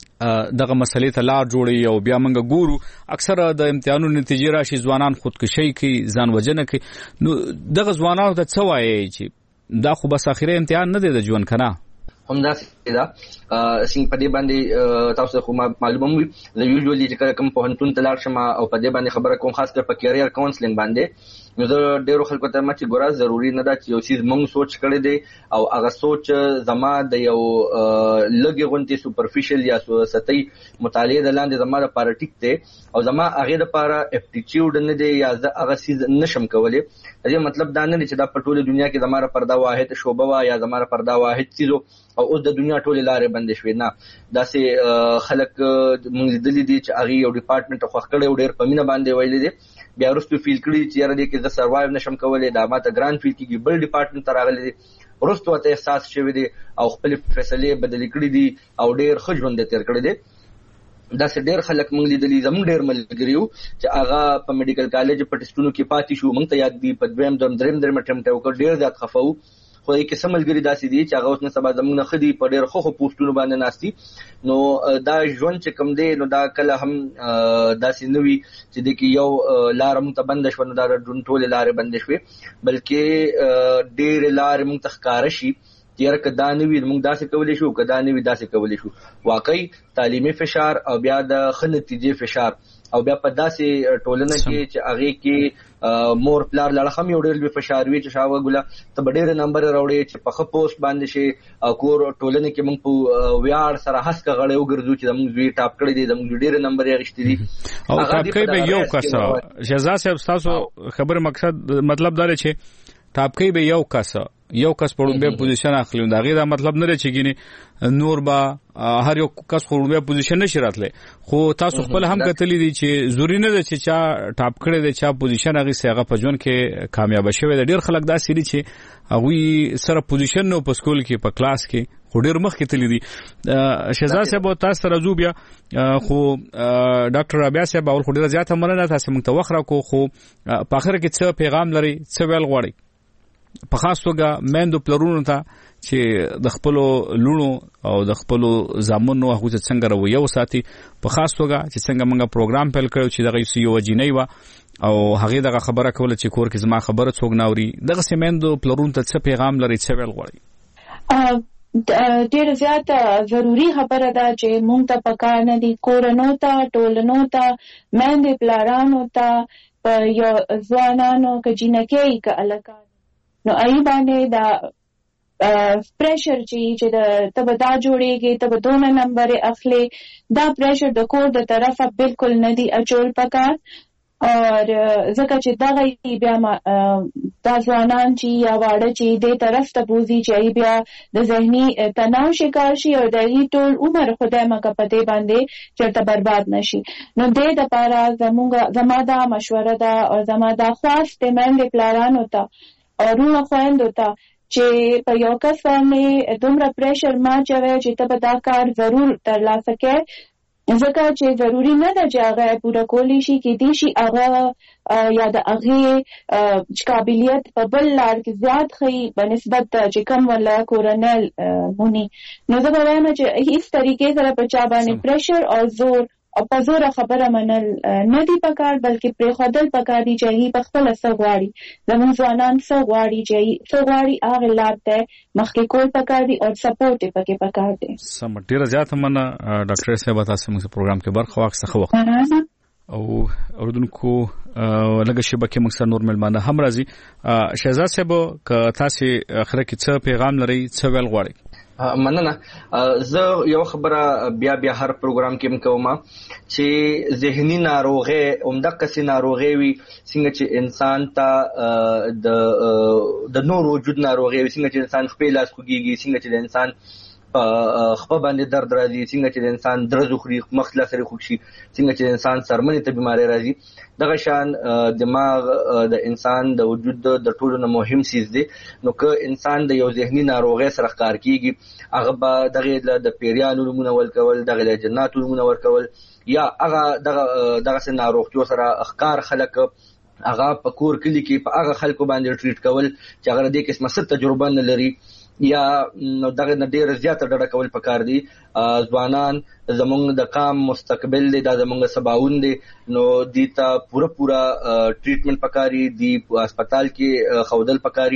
[SPEAKER 5] دغه مسلې ته لار جوړي او بیا موږ ګورو اکثر د امتحانونو نتیجې راشي ځوانان خودکشي کوي ځان وژنه کوي نو دغه ځوانانو ته څه وایي چې دا خو بس اخیری امتحان نه دی د ژوند کنه
[SPEAKER 8] همداسې دا څنګه په دې باندې تاسو خو معلومه وي زه یوزولي چې کوم په هنتون تلار شم او په دې باندې خبره کوم خاص کر په کیریئر کاونسلینګ باندې نو زه ډیرو خلکو ته ما چې ګوره ضروري نه ده چې یو چیز موږ سوچ کړی دی او هغه سوچ زما د یو لږې غونتې سوپرفیشل یا سطحي مطالعې د لاندې زما لپاره ټیک دی او زما هغې دپاره اپټیچیوډ نه دی یا زه هغه څیز نشم کولی. د دې مطلب دا نه دی چې دا په ټوله دنیا کې زما لپاره دا واحد شعبه وه یا زما لپاره دا واحد څیز او اوس د دنیا ټولې لارې بندې شوې. نه، داسې خلک موږ لیدلي دي چې هغې یو ډپارټمنټ خوښ کړی او ډېر په مینه باندې ویلي دي، بیا وروستو فیل کړي چې یاره دې کې زه سروایو نشم کولی، دا ماته ګران فیل کېږي، بل ډپارټمنټ ته راغلی دی، وروستو ورته احساس شوی دی او خپلې فیصلې بدلې کړي دي او ډېر ښه ژوند یې تېر کړی دی. داسې ډېر خلک موږ لیدلي، زموږ ډېر ملګري وو چې هغه په میډیکل کالج په ټسټونو کې پاتې شو، موږ ته یاد دي په دویم درېم اټمپټ یې وکړ، ډېر زیات خفه وو. خو یې کې څه ملګري داسې دي چې هغه اوس نن سبا زموږ نه ښه دي، په ډېر ښه پوسټونو باندې ناست دي. نو دا ژوند چې کوم دی نو دا کله هم داسې نه وي چې د کې یو لاره موږ ته بنده شوه نو دا ژوند ټولې لارې بندې شوې، بلکې ډېرې لارې موږ ته ښکاره شي چې یاره که دا نه وي موږ داسې کولی شو، که دا نه وي داسې کولی شو. واقعي تعلیمي فشار او بیا د ښه نتیجې فشار او بیا په داسې ټولنه کې چې هغې کې مور پلار لړ هم یو ډېر لوی فشار وي چې شاوه ګله ته به ډېرې نمبر راوړې چې په ښه پوسټ باندې شي او کور ټولنې کې موږ په ویاړ سره هسکه غړی وګرځو چې زموږ زوی ټاپ کړی دی، زموږ ډېرې نمبر یې اخیستي دي.
[SPEAKER 5] او ټاپ کوي به یو کس. شهزاد صاحب ستاسو خبره مقصد مطلب دا دی چې ټاپ کوي به یو کس په لومړۍ پوزیشن اخلي، دا غي دا مطلب نه دی چې ګینه نور با هر یو کس په لومړۍ پوزیشن نشي راتلی. خو تاسو خپل هم کتلی دي چې ضروري نه دی چې چا ټاپ کړی دی، چا پوزیشن هغه سیغه په ژوند کې کامیاب شوی دی. ډیر خلک دا سړي چې هغه سره پوزیشن نو په سکول کې په کلاس کې خو ډیر مخ کې تللی دي. شهزاد صاحب تاسو سره زو بیا خو ډاکټر رابعه صاحب اول خو ډیر زیاته مننه تاسو موږ ته وخت راکو، خو په اخر کې څه پیغام لري، څه ویل غواړئ په خاص توګه میندو پلرونو ته چې د خپلو لونو او د خپلو زامنو هغه څنګه رویه وساتي، په خاص توګه چې څنګه موږ پروګرام پیل کړو چې دغه یو جنۍ و او هغه دغه خبره کوله چې کور کې زما خبره څوک نه اوري، دغه میندو پلرونو ته څه پیغام لري، څه ویل غواړي؟
[SPEAKER 10] ډېر زیات ضروری خبره ده چې موږ ته پکار نه دي کورنو ته ټولنو ته میندې پلارانو ته په یو ځوانانو که جنکۍ که الکان نو ای باندې دا پریشر چې ته به دا جوړېږي ته به دونه نمبر اخلي، دا پریشر د کور د طرفه بالکل نه دی اچول پکار. اور ځکه چې دغه بیا دا ځوانان چې یا واړه چې دې طرف ته بوزي چې بیا د ذهني تناو شکار شي او د ټول عمر خدای مکه په دې باندې چېرته برباد نشي. نو دې دپاره زما دا مشوره ده او زما دا خواست دی میندې پلارانو ته او رونو خویندو ته چې په یو کس باندې دومره پریشر ما چوي چې ته به دا کار ضرور ترلاسه کوې، ځکه چې ضروري نه ده چې هغه پوره کولی شي، کېدای شي هغه یا د هغې قابلیت په بل لار کې زیات ښیي په نسبت چې کم ولا کورنۍ موني. نو زه به وایم چې هیڅ طریقې سره په چا باندې پریشر او زور او په زوره خبره منل نه دي پکار، بلکې پرېښودل پکار دي چې هغې په خپله څه غواړي، زموږ ځوانان څه غواړي، چې څه غواړي هغې لار ته مخکې کول پکار دي او سپورټ یې پکې پکار دی.
[SPEAKER 5] سمه، ډېره زیاته مننه ډاکټر صاحب، تاسو موږ پروګرام کې برخه واخیسته. ښه وخت او اوریدونکو لږه شیبه کې موږ سره نور مېلمانه هم راځي. شهزاد صاحب که تاسې اخره کې څه پیغام لرئ، څه ویل غواړئ؟
[SPEAKER 8] مننه. زه یو خبره بیا هر پروګرام کې کوم چې ذهني ناروغي عمدقسي ناروغي وي څنګه چې انسان ته د نور وجود ناروغي وي، څنګه چې انسان خپل لاس خوږيږي، څنګه چې انسان خپل باندې درد راځي، څنګه چې انسان درز خوري مخ لا سره خوشي، څنګه چې انسان سرمنې ته بیماری راځي، دغه شان دماغ د انسان د وجود د ټولو نه مهم چیز دی. نو که انسان د یو ذهني ناروغي سره ښکار کیږي هغه به دغه د پیریانو نمونه ورکول، دغه د جناتو نمونه ورکول، یا هغه دغه ناروغیو سره ښکار خلک هغه په کور کلی کې په هغه خلکو باندې ټریټ کول چې هغه د دې قسمه څه تجربه نه لري، یا نو دغه نه ډېر زیاته ډډه کول پکار دي. ځوانان زمونږ د قام مستقبل دی، دا زمونږ سباون دی، نو دې ته پوره ټریټمنټ پکاري، دی هسپتال کې خودل پکاري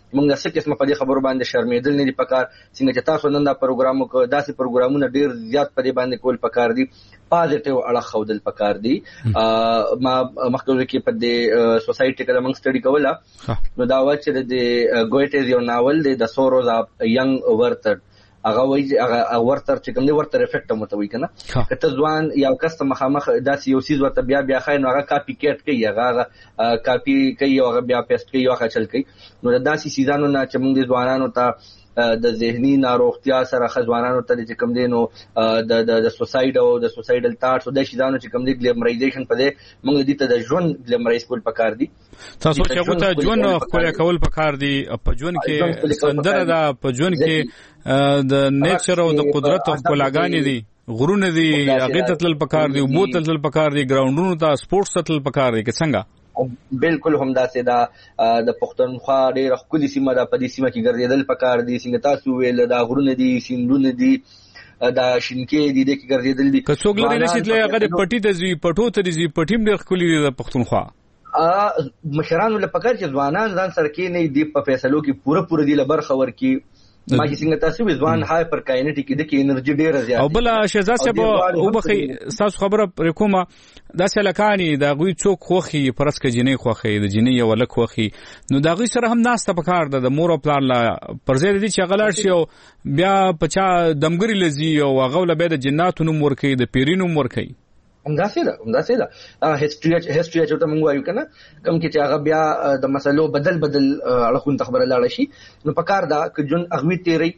[SPEAKER 8] موږ څه قسمه په دې خبرو باندې شرمېدل نه دي پکار څنګه چې تاسو نن دا پروګرام کو داسې پروګرامونه ډیر زیات په دې باندې کول پکار دي پازیټیو اړه خودل پکار دي ما مخکې کې په دې سوسایټي کې موږ سټډي کوله نو دا و چې د ګویټز یو ناول دی د سوروز اف ینګ ورتر هغه وایي هغه ورتر چې کوم دی ورتر افیکټ متوي کنه کته ځوان یو کس ته مخامخ داسې یو سیز ورته بیا خای نو هغه کاپی کیټ کوي هغه کاپی کوي او هغه بیا پیسټ کوي او هغه چل کوي نو داسې سیزانو نه چې موږ ځوانانو ته د ذهني ناروغتیا سره خزوانانو ته چې کوم دي نو د سوساید او د سوسایډل تاټس او د شیدانو چې کوم دي ګلیمرایزیشن په دې موږ دې ته د ژوند ګلیمرایز کول پکار دي
[SPEAKER 5] تاسو چې غوته ژوند خپل کول پکار دي په ژوند کې سندره ده په ژوند کې د نیچر او د قدرت خپلګانی دي غرونه دي هغه تل پکار دي او بوتل تل پکار دي ګراوندونو ته سپورتس تل پکار دي که څنګه
[SPEAKER 8] بالکل هم داسې دا د پښتونخوا ډېر خپل سیمه د پدې سیمه کې ګرځیدل پکار دي څنګه تاسو ویل دا غرونه دي سیندونه دي دا شینکې دي د کې ګرځیدل دي
[SPEAKER 5] که څوک لري نشي تل هغه پټي د زی پټو ته زی پټیم ډېر خپل دي د پښتونخوا
[SPEAKER 8] مشرانو لپاره چې ځوانان ځان سره کې نه دي په فیصلو کې پوره دي لبر خبر کې ما چې څنګه تاسو ځوان هایپر کاینټیک دي کې انرژي ډېره زیاته
[SPEAKER 5] او بل شهزاد صاحب او بخي تاسو خبره کومه دا سلکانی دا غوي څوک خوخي پرسکه جنې خوخي د جنې یو لک خوخي نو دا غوي سره هم ناسته پکار د مور او پلان لا پرځې دي چې غلار شي او بیا پچا دمګری لذي او غوله به د جناتو نوم ورکي د پیرینو ورکي
[SPEAKER 8] همداسې ده هیستوري چې ته مونږ وایو کنه کوم کې چې هغه بیا د مسلو بدل اړخون خبره لاړ شي نو پکار دا چې جون اغوي تیری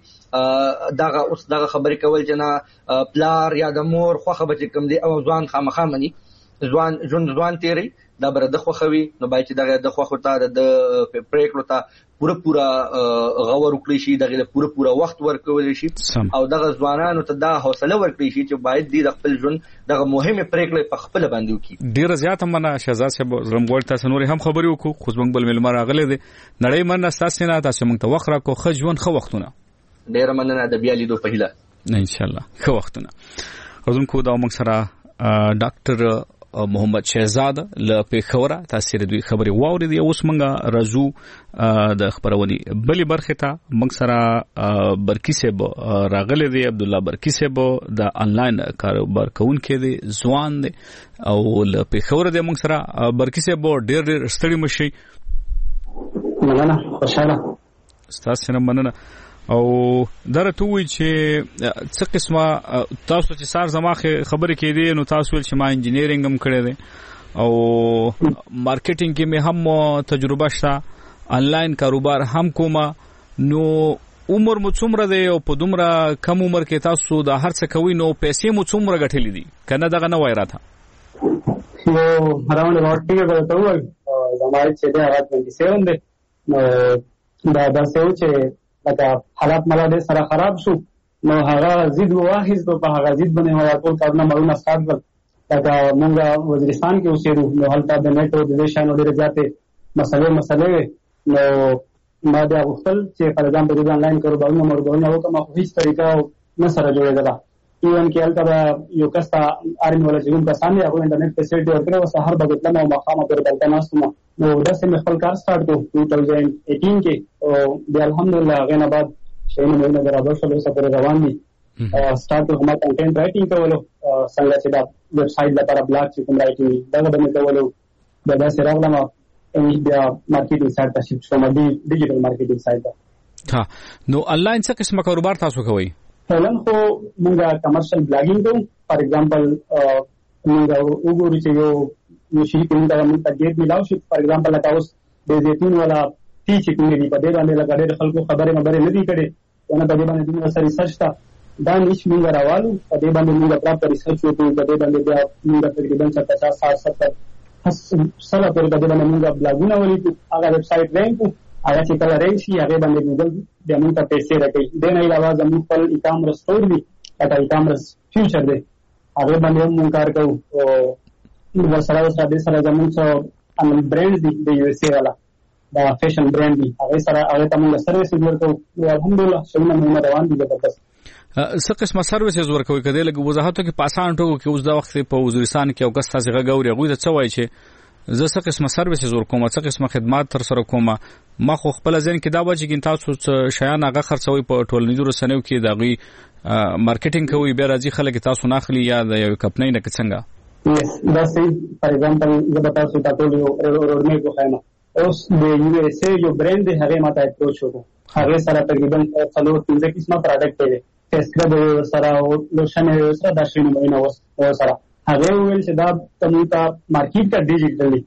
[SPEAKER 8] داغه خبرې کول چې نه پلار یا د مور خوخه به کوم دی او ځوان خامخا مني ځوان تیری دا بر د خوخوي نو بای چې دغه د خوخو ته د پریکړو ته پوره غور وکړي شي دغه پوره وخت ورکول شي او دغه ځوانانو ته دا حوصله ورکړي شي چې باید د خپل ژوند دغه مهمه پریکړې په خپل باندې وکړي
[SPEAKER 5] ډیر زیات مننه شهزاد صاحب زموږ تاسو نور هم خبرې وکړو خو زموږ بل ملمر راغله دي نړۍ مننه تاسو نه تاسو موږ ته وخت راکو خو ژوند خو وختونه
[SPEAKER 8] ډیر مننه د بیا لیدو په هیله
[SPEAKER 5] ان شاء الله خو وختونه حضور کو دا موږ سره ډاکټر محمد شهزاد له پیښوره تاسو دوی خبري واوري اوس مونږه رازو د خبرونی بلی برخه ته مونږ سره برکی صاحب راغله دی عبد الله برکی صاحب د انلاین کاروبار کوونکې دی ځوان دی او له پیښوره دی مونږ سره برکی صاحب ډېر ستړي مشي
[SPEAKER 16] مننه خوشاله
[SPEAKER 5] تاسو نه مننه او درته وی چې څه قسمه تاسو چې سار زماخه خبرې کېدې نو تاسو چې ما انجینیرینګ هم کړی دی او مارکیټینګ کې مې هم تجربه شته انلاین کاروبار هم کومه نو عمر مو څومره دی او په دومره کم عمر کې تاسو د هر څه کوي نو پیسې مو څومره ګټلې دي کنه دغه نه وای راته
[SPEAKER 16] نو اراوند ورټي ورته وای زموږ چې دا راځي 27 دی دا څه چې دا حالات ملاده سره خراب شو نو هغه زید واحد په هغه زید باندې هوا ټول کارونه مړونه سٹارټ کړ دا موږ وزیرستان کې اوسېدو نو هلته د نیټ او د شانو ډېر زیاتې مسلې نو ما دا وختل چې پر ځان په انلاین کاروبارونه مرګونه وکم خو هیڅ طریقه نه سره جوړېدل ایون کې هلته یو کستا ارمي ولا چې کوم کسان یې هغه انټرنیټ فیسیلیټي ورکړو او سحر بدلنه او مخامه پر دلته ناستم نو دا سم خپل کار سٹارټ کو 2018 کې او بیا الحمدلله غنه بعد شینه مې برابر شول سفر روان دي سٹارټ کوم کنټینټ رائټینګ کولو څنګه چې دا ویب سټ لپاره بلاګ چې کوم رائټینګ دا به کولو دا سره راغلم بیا مارکیټینګ سایت ته شفټ شوم دی ډیجیټل مارکیټینګ سایت
[SPEAKER 5] ها نو انلاین څه قسمه کاروبار تاسو کوئ
[SPEAKER 16] فعلا خو مونږه کمرشل بلاګینګ کوو فار ایگزامپل مونږه وګورو چې یو شي کوم دا مونږ ته ډیټ ملاو شي فار ایگزامپل لکه اوس د زیتون ولا تی چې کوم دی په دې باندې لګړې خلکو خبره نه دی کړي ونه په دې باندې موږ سره ریسرچ تا دا نش مونږ راوالو په دې باندې موږ پراپر ریسرچ وکړو په دې باندې بیا موږ تقریبا 50 60 سره په دې باندې موږ بلاګونه ولیکو هغه ویب سټ رینکو هغه چې کله رینک شي هغه باندې ګوګل بیا موږ ته پیسې راکړي د نه علاوه زموږ خپل ای-کامرس سٹور دی دا ای-کامرس فیوچر دی هغه باندې موږ کار کوو او موږ سره زموږ څو برانډ دی د یو اس ای والا دا فیشن برانډ دی هغه سره هغه ته موږ سرویس ورکوو الحمدلله څنګه موږ روان دي زبردست
[SPEAKER 5] څه قسمه سرویسز ورکوي کله لګ وضاحت کې پاسان ټکو کې اوس دا وخت په وزیرستان کې او کس تاسو غوړي غوې څه وایي چې زه څه قسمه سرویسز ورکوم څه قسمه خدمات تر سره کوم ما خو خپل ځین کې دا وځي چې تاسو شیان هغه خرڅوي په ټولنیزو رسنیو کې دغه مارکیټینګ کوي به راځي خلک تاسو نه اخلي یا د یو کمپنۍ نه څنګه
[SPEAKER 16] دا صحیح فار ایگزامپل زه به تاسو ته ټول روډمیپ وښایم اوس د یو اس ای یو برند دی هغه ماته اپروچ وکړو هغه سره تقریبا 4-5 قسمه پروډکټ دی فیسکرب سره او لوشن سره د شینو مینه سره هغه ویل چې دا تموته مارکیټ کا ډیجیټلی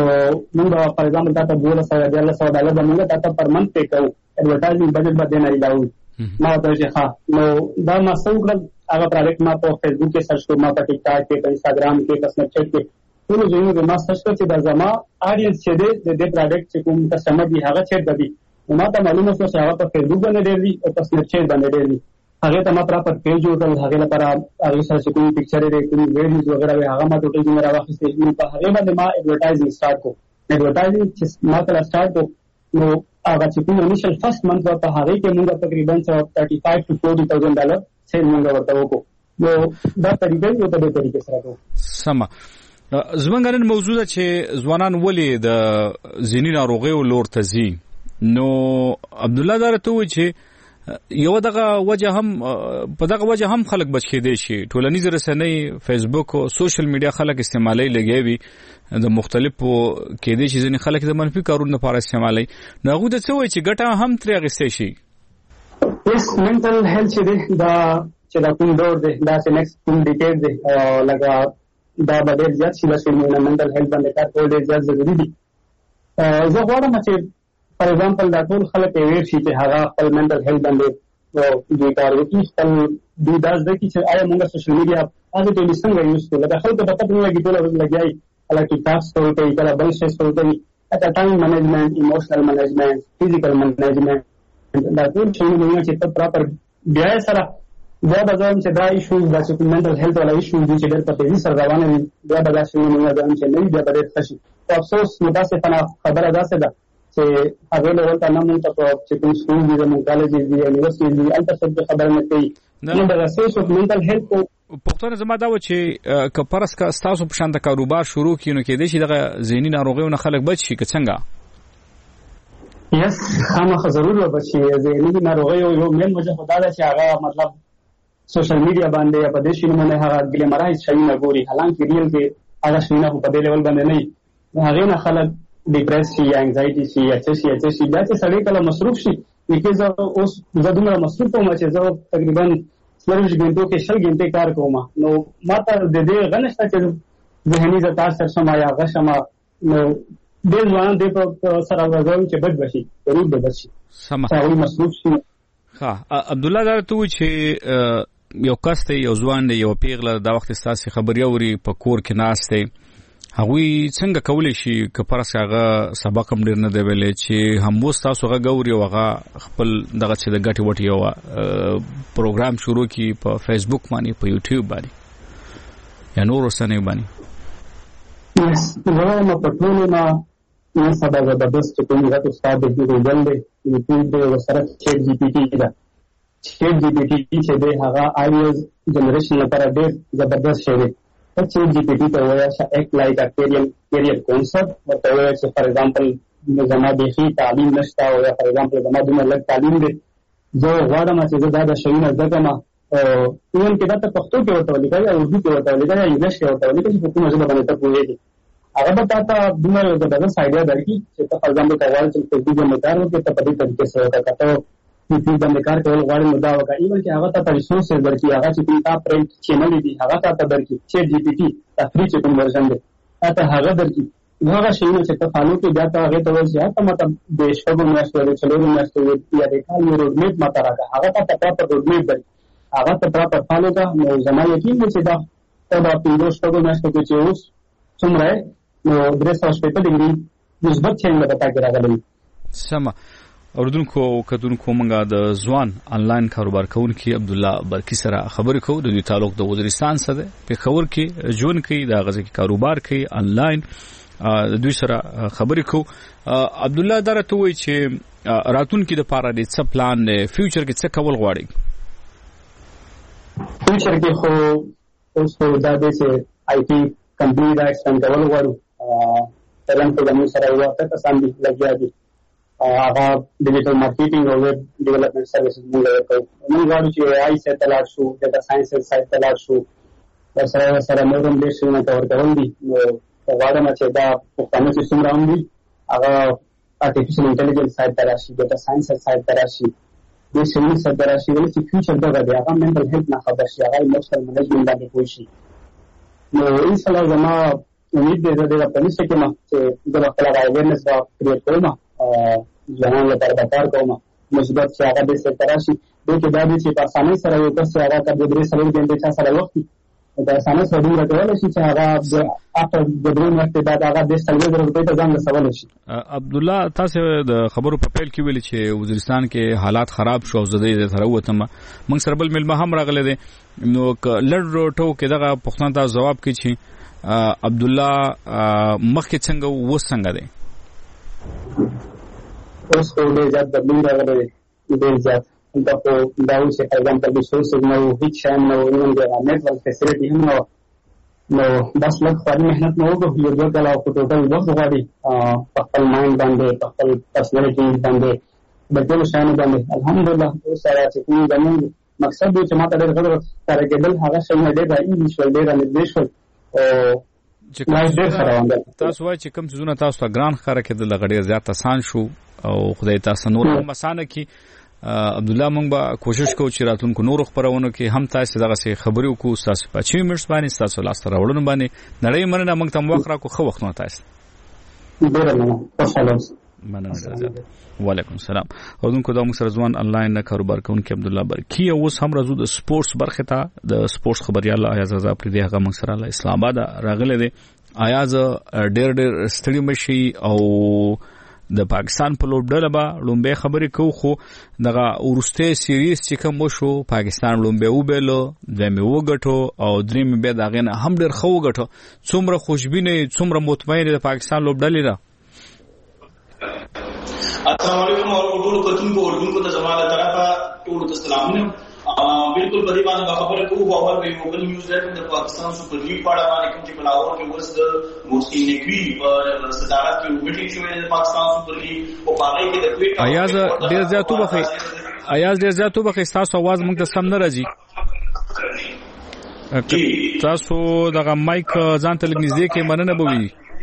[SPEAKER 16] موږ فار ایگزامپل دا ته $1200 باندې دا ته پر منث پے کوو ایڈورټایزینګ بجټ باندې نه لاو ما ته چې ها نو دا ما څنګه هغه پروډکټ ما په فیسبوک کې سرچ کوم ما په ټیک ټاک کې په انستګرام کې په سنیپ چیټ کې ټول ځایونو کې ما سرچ کړ چې دا زما اډینس چې د پروډکټ چې کوم کسٹمر دی هغه چیرته دی ما ته معلومه شو چې هغه په فیسبوک باندې ډېر دی او په سنیپ چیټ باندې ډېر دی هغه ته ما پراپر پیج جوړ هغه لپاره هغه سره کوم پکچر دی کوم ویډیوز وغیرہ هغه ما ټوټل جوړ راوخیسته نو په هغه باندې ما ایڈورټایزینګ سٹارټ کو ایڈورټایزینګ چې ما ته سٹارټ کو نو هغه چې کوم انیشل فرست منث په هغه کې موږ تقریبا $35,000 to $40,000 سیل موږ ورته وکړو نو دا طریقې یو په دې طریقې سره کوو
[SPEAKER 5] سم زمونږ نن موضوع ده چې ځوانان ولې د ځینی ناروغیو لور ته ځي نو عبد الله درته وایي چې یو دغه وجه هم په دغه وجه هم خلک بچ کېدي شي ټولنیز رسنۍ فیسبوک او سوشل میډیا خلک استعمالي لګوي د مختلفو کېدي شي ځینې خلک د منفي کارونو لپاره استعمالي نو هغه د څه وایي چې ګټه هم ترې اخیستې شي
[SPEAKER 16] یس منټل هیلث دی دا چې دا کوم دور دی دا چې نیکسټ کوم ډیکیډ دی لکه دا به ډېر زیات شي چې موږ منټل هیلث باندې کار کول ډېر زیات ضروري دي زه غواړم چې فار ایگزامپل دا ټول خلک اویر شي چې هغه خپل منټل هیلث باندې دوی کار وکړي خپل دوی دا زده کړي چې آیا موږ سوشل میډیا پازیټیولی څنګه یوز کړو لکه خلکو ته پته نه لګي ټول لګیایي کله ټیکټاک سکرول کوي کله بل شی سکرول کوي اته ټایم مینجمنټ ایموشنل مینجمنټ فزیکل مینجمنټ دا ټول شیونه چې په پراپر بیا سره بیا به ځم چې دا ایشوز دا چې منټل هیلث ولا ایشوز دي چې ډېر په تیزي سره روانه وي بیا به دا شیونه موږ ځم چې نه بیا به ډېر ښه شي په افسوس متاسفانه خبره داسې ده چې هغه له ته نه مونږ ته چې کوم سکول دي زموږ کالج دي یونیورسيټي دي البته څه خبره نه کوي نو دا اساس او منټل هیلث
[SPEAKER 5] پښتون زما دا و چې کپرس کا تاسو په شان د کاروبار شروع کینو کې دي چې دغه ذهني ناروغیونه خلک بچ شي که څنګه
[SPEAKER 16] یس خامخا ضرور بچي ذهني ناروغیو یو مین وجه خدا ده چې هغه مطلب سوشل میډیا باندې په دې شنو باندې هغه ګلمرای شي نه ګوري حالانکه ریل کې هغه شنو په دې لیول باندې نه هغه نه خلک ډیپریس شي یا انزایټي شي یا څه شي دا چې سړی کله مصروف شي چې اوس زه دومره مصروف وم چې زه تقریبا 40 غنټو کې 60 غنټې کار کوم نو ما ته د دې غنښت چې ذهني زتا سره سم یا غشمه نو د ځوان د سره راځم چې بد بشي ضرور بد بشي سمه مصروف شي
[SPEAKER 5] ها عبد الله درته چې یو کس ته یو ځوان دی یو پیغله د وخت ستاسو خبري اوري په کور کې ناشته هغوی څنګه کولی شي که پرس هغه سبق هم ډېر نه دی ویلی چې هموس تاسو هغه ګوري او هغه خپل دغه چې د ګټې وټې یو پروګرام شروع کړي په فیسبوک باندې په یوټیوب باندې یا نور رسنیو باندې
[SPEAKER 16] زه وایم په ټولو نه نن سبا زبردست چې کوم غټ استاد دی ګوګل دی یوټیوب دی ورسره چیټ جی پی ټي ده چیټ جی پی ټي چې دی هغه آیډیاز جنریشن لپاره ډېر زبردست شی دی چیټ جی پی ټي ته وایي چې ایکټ لایک ا کیریئر کانسپټ ورته وایي چې فار ایگزامپل زما د تعلیم نشته او فار ایگزامپل زما د ملک تعلیم دی زه غواړم چې دا د شیونه زده کړم ایون کې دا ته پښتو کې ورته ولیکل او اردو کې ورته ولیکل یا انګلیش کې ورته ولیکل چې کومه ژبه باندې ته پوهیږي هغه به تاسو دومره زبردست آیډیا درکړي چې ته فار ایگزامپل کاوال چې فیسبوک باندې کار وکړي ته په دې طریقې سره وکړه یوټیوب باندې کار کول غواړي نو دا وکړه ایون چې هغه ته ریسورسز درکړي هغه چې کوم تا پرنټ چینل دي هغه ته درکړي چیټ جی پی ټي دا فری چې کوم ورژن دی ته هغه درکړي هغه شیونه چې ته فالو کې بیا ته هغه ته ورځي ته مطلب د شپږو میاشتو د څلورو میاشتو یا د کال یو روډمیپ ماته راکړه هغه ته پراپر روډمیپ درکړي هغه ته پراپر فالو کا نو زما یقین دی چې دا ته د پیډو شپږو میاشتو کې چې اوس څومره نو 360 ډیګري مثبت چینج به پتا کې راغلی
[SPEAKER 5] سم اوردونکو کتونکو منګه د ځوان انلاین کاروبار کوونکی عبد الله برکی سره خبرې کوو د دې تعلق د وزیرستان سره په خبر کې جون کې د غزه کې کاروبار کوي انلاین د دوی سره خبرې کوو عبد الله درته وایي چې راتونکو د پاره د څه پلان دی فیوچر کې څه کول غواړي
[SPEAKER 16] فیوچر کې خو اوس دا د آی ټي کمپنی دا ایکسپاند کول غواړو پلان په زموږ سره یو څه کسان دي لګیا دي هغه ډیجیټل مارکیټینګ او ویب ډیولپمنٹ سروسز موږ ورکوو. موږ غواړو چې AI سره تلاړ شو، ډیټا ساينس سره تلاړ شو، سره نور هم ډېر شیونه ته ورکول دي. نو غواړم چې دا پښتانه چې څومره هم دي هغه artificial intelligence سره تلاړ شي، ډیټا ساينس سره تلاړ شي، د شیونه سره تلاړ شي، ولې چې فیوچر دغه دی هغه mental health نه خبر شي، هغه emotional management باندې پوه شي. نو ان شاء الله زما امید دی چې دا پولیس کې ما چې د خپل اویرنس را کریټ کوم ځوانان لپاره د کار کوم مثبت چې هغه د سرتراشي د کې د دې چې په اسانۍ سره یو کس هغه د درې سره د چا سره وخت د اسانۍ سره د راټول شي چې هغه اته د درې وخت بعد هغه د سلوي روپۍ ته ځان رسول شي.
[SPEAKER 5] عبد الله تاسو د خبرو په پیل کې ویل چې وزیرستان کې حالات خراب شو او زده تر وته موږ سره بل ملما هم راغله دي. نو لړ ټو کې دغه پښتون ته جواب کې چې عبد الله مخکې څنګه و څنګه دی
[SPEAKER 16] اوس په دې ځات د بل راغلي دې ځات دا په داو چې ایگزامپل د سورسز نو هیڅ شان نو د نتورک فیسیلیټي هم نو بس لږ خوري مهنت نو وکړو یو ځل کله په ټوټل وخت غواړي په خپل مایند باندې په خپل پرسنالټي باندې د ټول شان باندې الحمدلله اوس سره چې زموږ مقصد دی چې ماته ډېر غوړ سره کېدل هغه شی نه دی دا انګلیش ول ډېر نه دی شو
[SPEAKER 5] تاسو وایي چې کوم څه تاسو ته ګران ښکاره کېدل غړي زیات آسان شو او خدای تاسو نور هم آسانه کی. عبد الله مونږ به کوشش کوو چې راتلونکو نور خبرونه کې هم تاسو دغه خبرې وکړو تاسو په 5 منټ باندې تاسو لاس ته راوړل باندې نړۍ مننه مونږ ته وخت راکو خو وخت نو تاسو وعلیکم السلام. اردوونکو دا موږ سره ځوان انلاین نه کاروبار کوونکی عبد الله برکی اوس هم راځو د سپورتس برخه ته. د سپورتس خبريال ایاز رضا پردي هغه موږ سره اسلام آباد راغله دي. ایاز ډېر ستړي مشي او د پاکستان په لوبډله به لومبه خبرې کو خو دغه ورسته سیریز چې کوم شو پاکستان لومبه وبېلو دمه وګټو او دریم به دغه نه هم ډېر خو وګټو. څومره خوشبینه څومره مطمئن د پاکستان لوبډلې ده.
[SPEAKER 17] السلام علیکم اور ټول کوونکو ته زموږ له طرفه ټول ته سلامونه. بالکل په دې باندې خبره کوو او اول به موږ نیوز لرو د پاکستان سپر لیګ په اړه باندې کوم چې بلاور کې ورس د موسی نګوی په صدارت کې میټینګ شوې د پاکستان سپر لیګ او باندې کې د کویټ
[SPEAKER 5] ایاز ډېر زیاتو بخې تاسو आवाज موږ ته سم نه راځي. تاسو دغه مایک ځان ته لګنځي کې مننه بوي.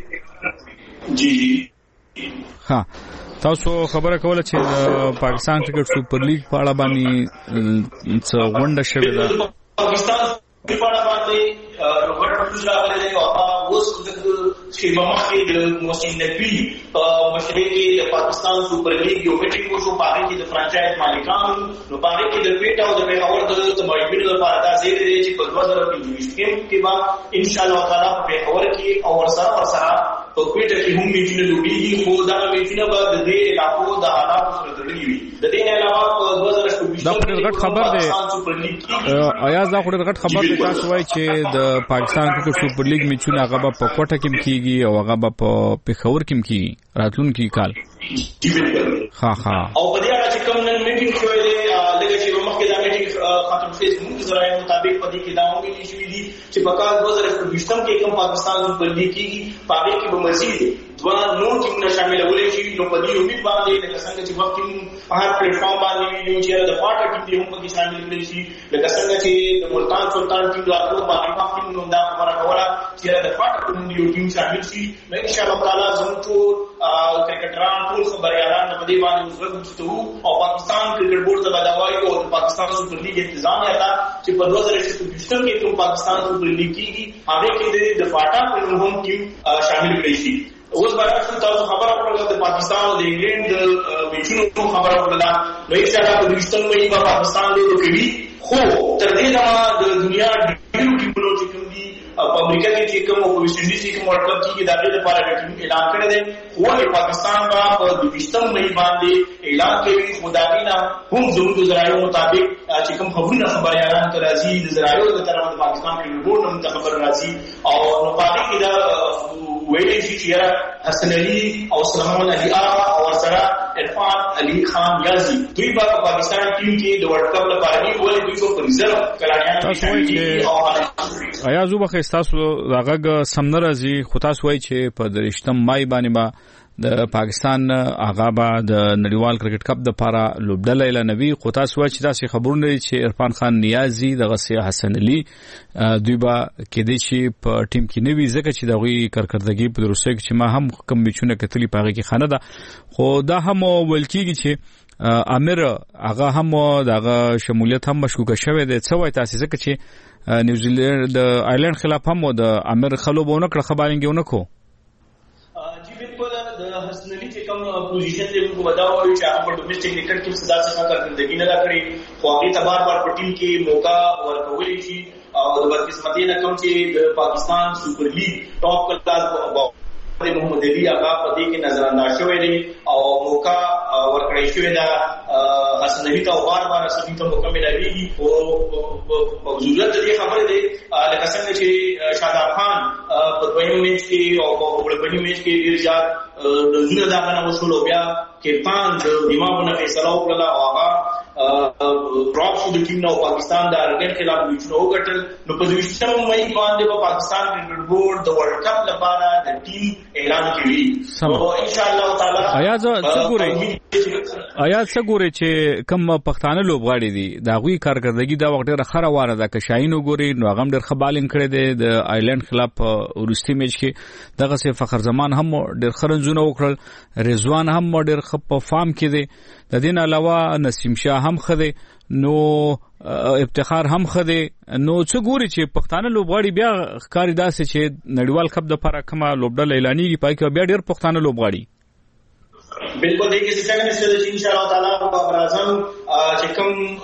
[SPEAKER 17] جی
[SPEAKER 5] ها تاسو خبره کوله چې پاکستان کرکټ سپر لیګ په اړه باندې څه غونډه شوې ده.
[SPEAKER 17] پاکستان په اړه باندې روبرټ راغلی او اوس د شیبه مخکې د موسین نبی مشري کې د پاکستان سپر لیګ یو میټینګ وشو په هغه کې د فرانچایز مالکانو نو په هغه کې د پیټ او د پیښور د مایبینو لپاره دا زیری دی چې په 2025 کې به ان شاء الله تعالی په پیښور کې او ورسره په کوټه کې هم میټینګ لوبېږي خو دا میټینګ به د دې علاقو د حالات سره تړلې وي. د دې نه علاوه په 2024
[SPEAKER 5] دا غټ خبر دی ایاز دا غټ خبر دی تاسو وایي چې د پاکستان کرکټ سپر لیګ میچونه هغه په کوټه کې کیږي او هغه په پیښور کې کیږي راتلونکي کال. ها
[SPEAKER 17] او په دې اړه چې کوم نن میټینګ شوې ده لکه چې مخکې دا میټینګ خاطر فیسبوک ذرایع مطابق په دې کې دا ویل شوې دي چې په کال 2024 کې کوم پاکستان سپر لیګ کیږي په هغه کې به مزید دوا نور ټیمونه شامل ولې شي. نو په دې امید باندې لکه څنګه چې وخت په هر پلیټ فارم باندې ویډیو چې د پاټا ټیم هم په کې شامل کړي شي لکه څنګه چې د ملتان سلطان ټیم راغلو باندې وخت نو دا خبره کوله چې د پاټا ټیم ټیم شامل شي. نو ان شاء الله تعالی زموږ کرکټران ټول خبريالان په دې باندې وزغږو او پاکستان کرکټ بورډ ته بدوایي او پاکستان سپر لیګ انتظامیه ته چې په 2024 کې کوم پاکستان سپر لیګ کیږي هغه کې د پاټا ټیم ټیم شامل کړي شي. اوس برابر تاسو خبره کړل د پاکستان او د انګلند د میچونو خبره کړل نو ان شاء الله په دې مې په پاکستان له کوي خو تر دې دا د دنیا ډیرو ټیمونو چې کوم دي په امریکا کې چې کوم او ویسټ انډیز کې کوم ورلد کپ کې د دې لپاره ټیم اعلان کړی دی خو پاکستان په 20 مې باندې اعلان کوي خداینا هم زموږ ذرایعو مطابق چې کوم خبرونه خبريالان ته راځي د ذرایعو د طرف د پاکستان کې بورډ هم خبر راځي او نو پاره کې دا ویلې چې حسن علي او سلمان علي آغا او سره عرفان علي خان یازي دوی په پاکستان ټیم کې د ورلد کپ لپاره دی ولې دوی په ریزرو کلاریان کې
[SPEAKER 5] آیا زو بخې تاسو دغه سمنرازي خو تاسو وایي چې په 3 مای باندې با د پاکستان هغه با د نړیوال کرکټ کپ د لپاره لوبډله اعلانوي خو تاسو وایي چې تاسو خبرونه چې عرفان خان نیازي دغه سي حسن علي دوی با کې دي چې په ټیم کې نوي ځکه چې دغه کارکردګي په دروسه کې چې ما هم کم بچونه کتلی پاغه کې خانه ده خو دا هم ولکیږي چې امیر هغه هم دغه شمولیت هم مشکوک شوی دی څه وایي تاسو ځکه چې نیوزیلند د آیلند خلاف هم د امیر خلوبونه کړه خبرینګونه کو
[SPEAKER 17] حسن علي چې کوم پوزیشن دی موږ وداوو چې هغه په ډومېسټک کرکټ کې صدا څخه کارکردګي نه کړې خو هغه ته بار په ټیم کې موقع ورکولې شي او د بدقسمتۍ نه کوم چې د پاکستان سپر لیګ ټاپ کلاس محمد علي هغه په دې کې نظر انداز شوی دی او موقع ورکړی شوی دا حسن علي ته بار سړي ته موقع ملایوي او ضرورت دې خبره دی لکه څنګه چې شاداب خان په دویم میچ کې او په وړاندې میچ کې ډیر زیات د دا غنه وصول بیا کې پاند دماغونه فیصله وکړه او هغه ډراپ شو د ټیم نو پاکستان د ارګن خلاف وچو وګټل نو په 20 مې باندې په پاکستان کرکټ بورډ د ورلد کپ لپاره د ټیم اعلان کړي او ان شاء الله تعالی
[SPEAKER 5] آیا څه ګوري چې کوم پښتانه لوبغاړي دي دا غوي کارکردګي دا وخت ډېر خره واره ده که شاهین وګوري نو هغه ډېر خبالین کړی دی د آیلند خلاف ورستی میچ کې دغه سه فخر زمان هم ډېر خرنځونه وکړل رضوان هم ډېر خپ فارم کې دی د دین علاوه نسیم شاه هم خده نو افتخار هم خده نو څه ګوري چې پښتانه لوبغاړي بیا ښکاری داسې چې نړیوال کپ د لپاره کومه لوبډله اعلانېږي پای کې بیا ډېر پښتانه لوبغاړي
[SPEAKER 17] بالکل دې کې څنګه چې ان شاء الله تعالی بابر اعظم چې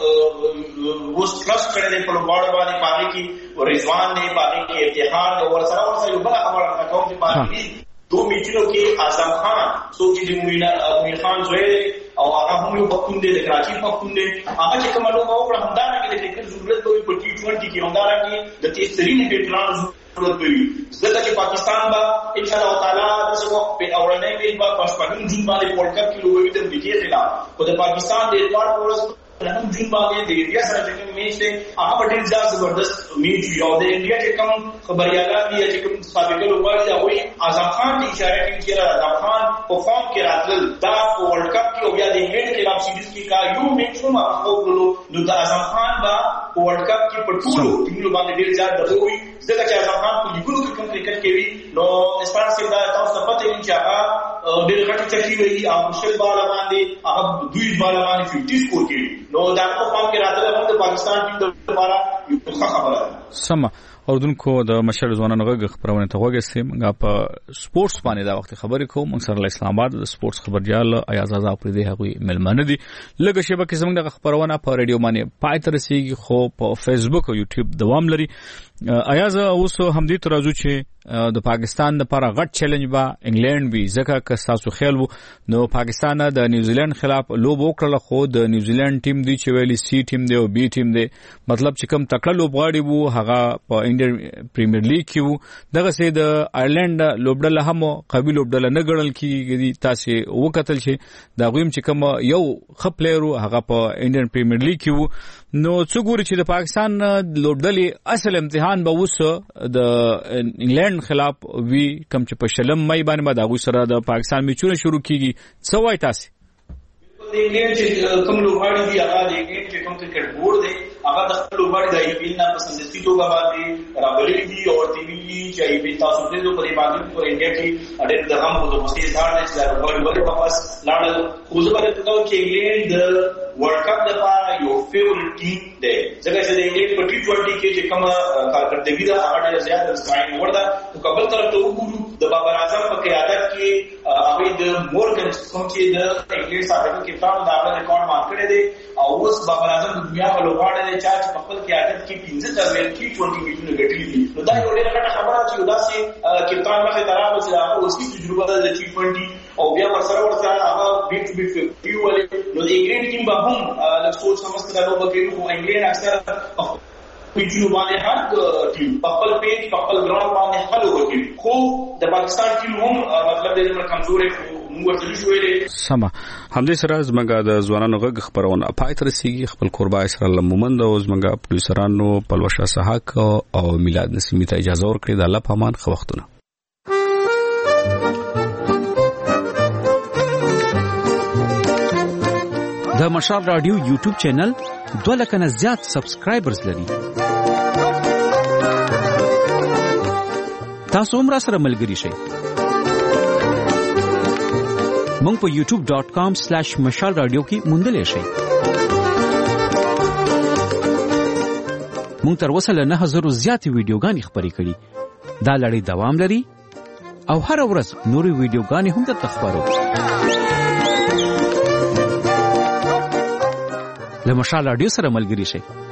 [SPEAKER 17] کوم وس ټرست کړي په لوبغاړو باندې پاره کې رضوان نه پاره کې افتخار او ورسره یو بل خبره کوم چې پاره دو میچونو کې اعظم خان څوک چې مومن خان زوی او هغه هم یو پختون دی د کراچي پختون دی هغه چې کوم لوبه وکړه همدارنګه د کرکټ ضرورت دوی په ټي 20 کې همدارنګه د تیسرین هټران ضرورت دوی ځکه چې پاکستان با ان شاء الله تعالی د څو په اورنۍ ویل با پښپاګن جون باندې ورلد کپ کې لوبوي د امریکای خلاف او د پاکستان د اتوار پورس نن جون باندې د انډیا سره چې میچ دی هغه ډېر ځای زبردست میچ یو د انډیا چې کوم خبريالان دي چې کوم سابقه لوبغاړي هغه اعظم خان ته اشاره کوي چې اعظم خان په فارم کې راتل دا ورلد کپ کې او بیا د انګلند خلاف سیریز کې کا یو میچ هم خپلو نو د اعظم خان با ورلد کپ کې په ټولو ټیمونو باندې ډېر ځای درلوي ځکه چې اعظم خان په لیګونو کې کوم کرکټ کوي نو اسپانس کې دا تاسو ته پته وي چې هغه ډېر غټي چټي وي او مشکل بالا باندې هغه دوی بالا باندې 50 سکور کوي نو دا په فارم کې راځي د پاکستان ټیم د لپاره یو ښه خبره ده
[SPEAKER 5] سم اوردونکو د مشر ځوانانو غږ خبرونه ته وګورئ موږ په سپورتس باندې دا وخت خبرې کوم موږ سره اسلام آباد د سپورتس خبرجال ایاز آزاد پر دې هغوی ملمنه دي لږه شبکه زموږ د خبرونه په رادیو باندې پای تر رسیدي خو په فیسبوک او یوټیوب دوام لري ایاز اوس هم دې ترازو چې د پاکستان لپاره غټ چیلنج با انګلند وی ځکه که تاسو خیال وو نو پاکستان د نیوزیلند خلاف لوب وکړه خو د نیوزیلند ټیم دی چې ویلي سی ټیم دی او بی ټیم دی مطلب چې کوم تکړه لوبغاړي وو هغه په انډین پریمیر لیګ کې وو دغه سي د آیرلند لوبډله هم قوي لوبډله نه ګڼل کیږي تاسو وکتل چې دا غویم چې کوم یو خپلرو هغه په انډین پریمیر لیګ کې وو نو څو ګوري چې د پاکستان لوبډلې اصل امتحان به وسه د انګلند خلاف وی کم چې په شلم مې باندې دا غو سره د پاکستان میچونه شروع کیږي څه وای تاسو
[SPEAKER 17] د انګلند چې کوم لوبغاړي دي هغه د انګلند چې کوم کرکټ بورډ دی هغه د خپل لوبغاړي د ایپیل نه پسندستي توګه باندې راغلي دي او ټي وی چې ایپیل تاسو ته په دې باندې په انډیا کې اړه د هم د مستي ځار نه چې لوبغاړي واپس لاړل خو زه به تاسو کې انګلند د ورلد کپ لپاره یو فیورټ ټیم دی ځکه چې د انګلند په ټي 20 کې چې کوم کارکردګي دا هغه زیات سټاین ورده او قبل طرف ته وګورو د بابر اعظم په قیادت کې هغه د مورګن کوم چې د انګلند سابق کپتان دا ریکارډ مات کړی دی او اوس بابر اعظم د دنیا په لوبغاړي دی چې په خپل قیادت کې 15 تر ټي 20 میچونه ګټلي دي نو دا یو ډېر غټه خبره چې داسې کپتان مخه تراو چې هغه اوسې تجربه ده د ټي 20 او بیا ورسره هغه بیت بیت ولې نو د انګلند ټیم به هم لږ سوچ سمجھ کړه نو کوي خو انګلند اکثر پیچو باندې هر ټیم په خپل پیج په خپل ګراوند باندې حل وکړي خو د پاکستان ټیم هم مطلب دې کمزورې موږ ورته ویلې.
[SPEAKER 5] سمه همدې سره زمونږ د ځوانانو غږ خبرونه پای ته رسیږي. خپل قربا اسرائیل مومند او زمونږ پروډوسرانو پلوشا سحاق او میلاد نسیمی ته اجازه ورکړئ. د الله په امان. خو وختونه
[SPEAKER 13] د مشال رادیو یوټیوب چینل 2 لک نه زیات سبسکرایبرز لري. تاسو هم را سره ملګري شئ. مونږ په youtube.com/mashalradio کې موندلې شئ. مونږ تر اوسه له 9000 زیات ویډیوګانې خپرې کړې. دا لړۍ دوام لري او هر ورځ نورې ویډیوګانې هم درته خبرو. له مشال رادیو سره ملګري شئ.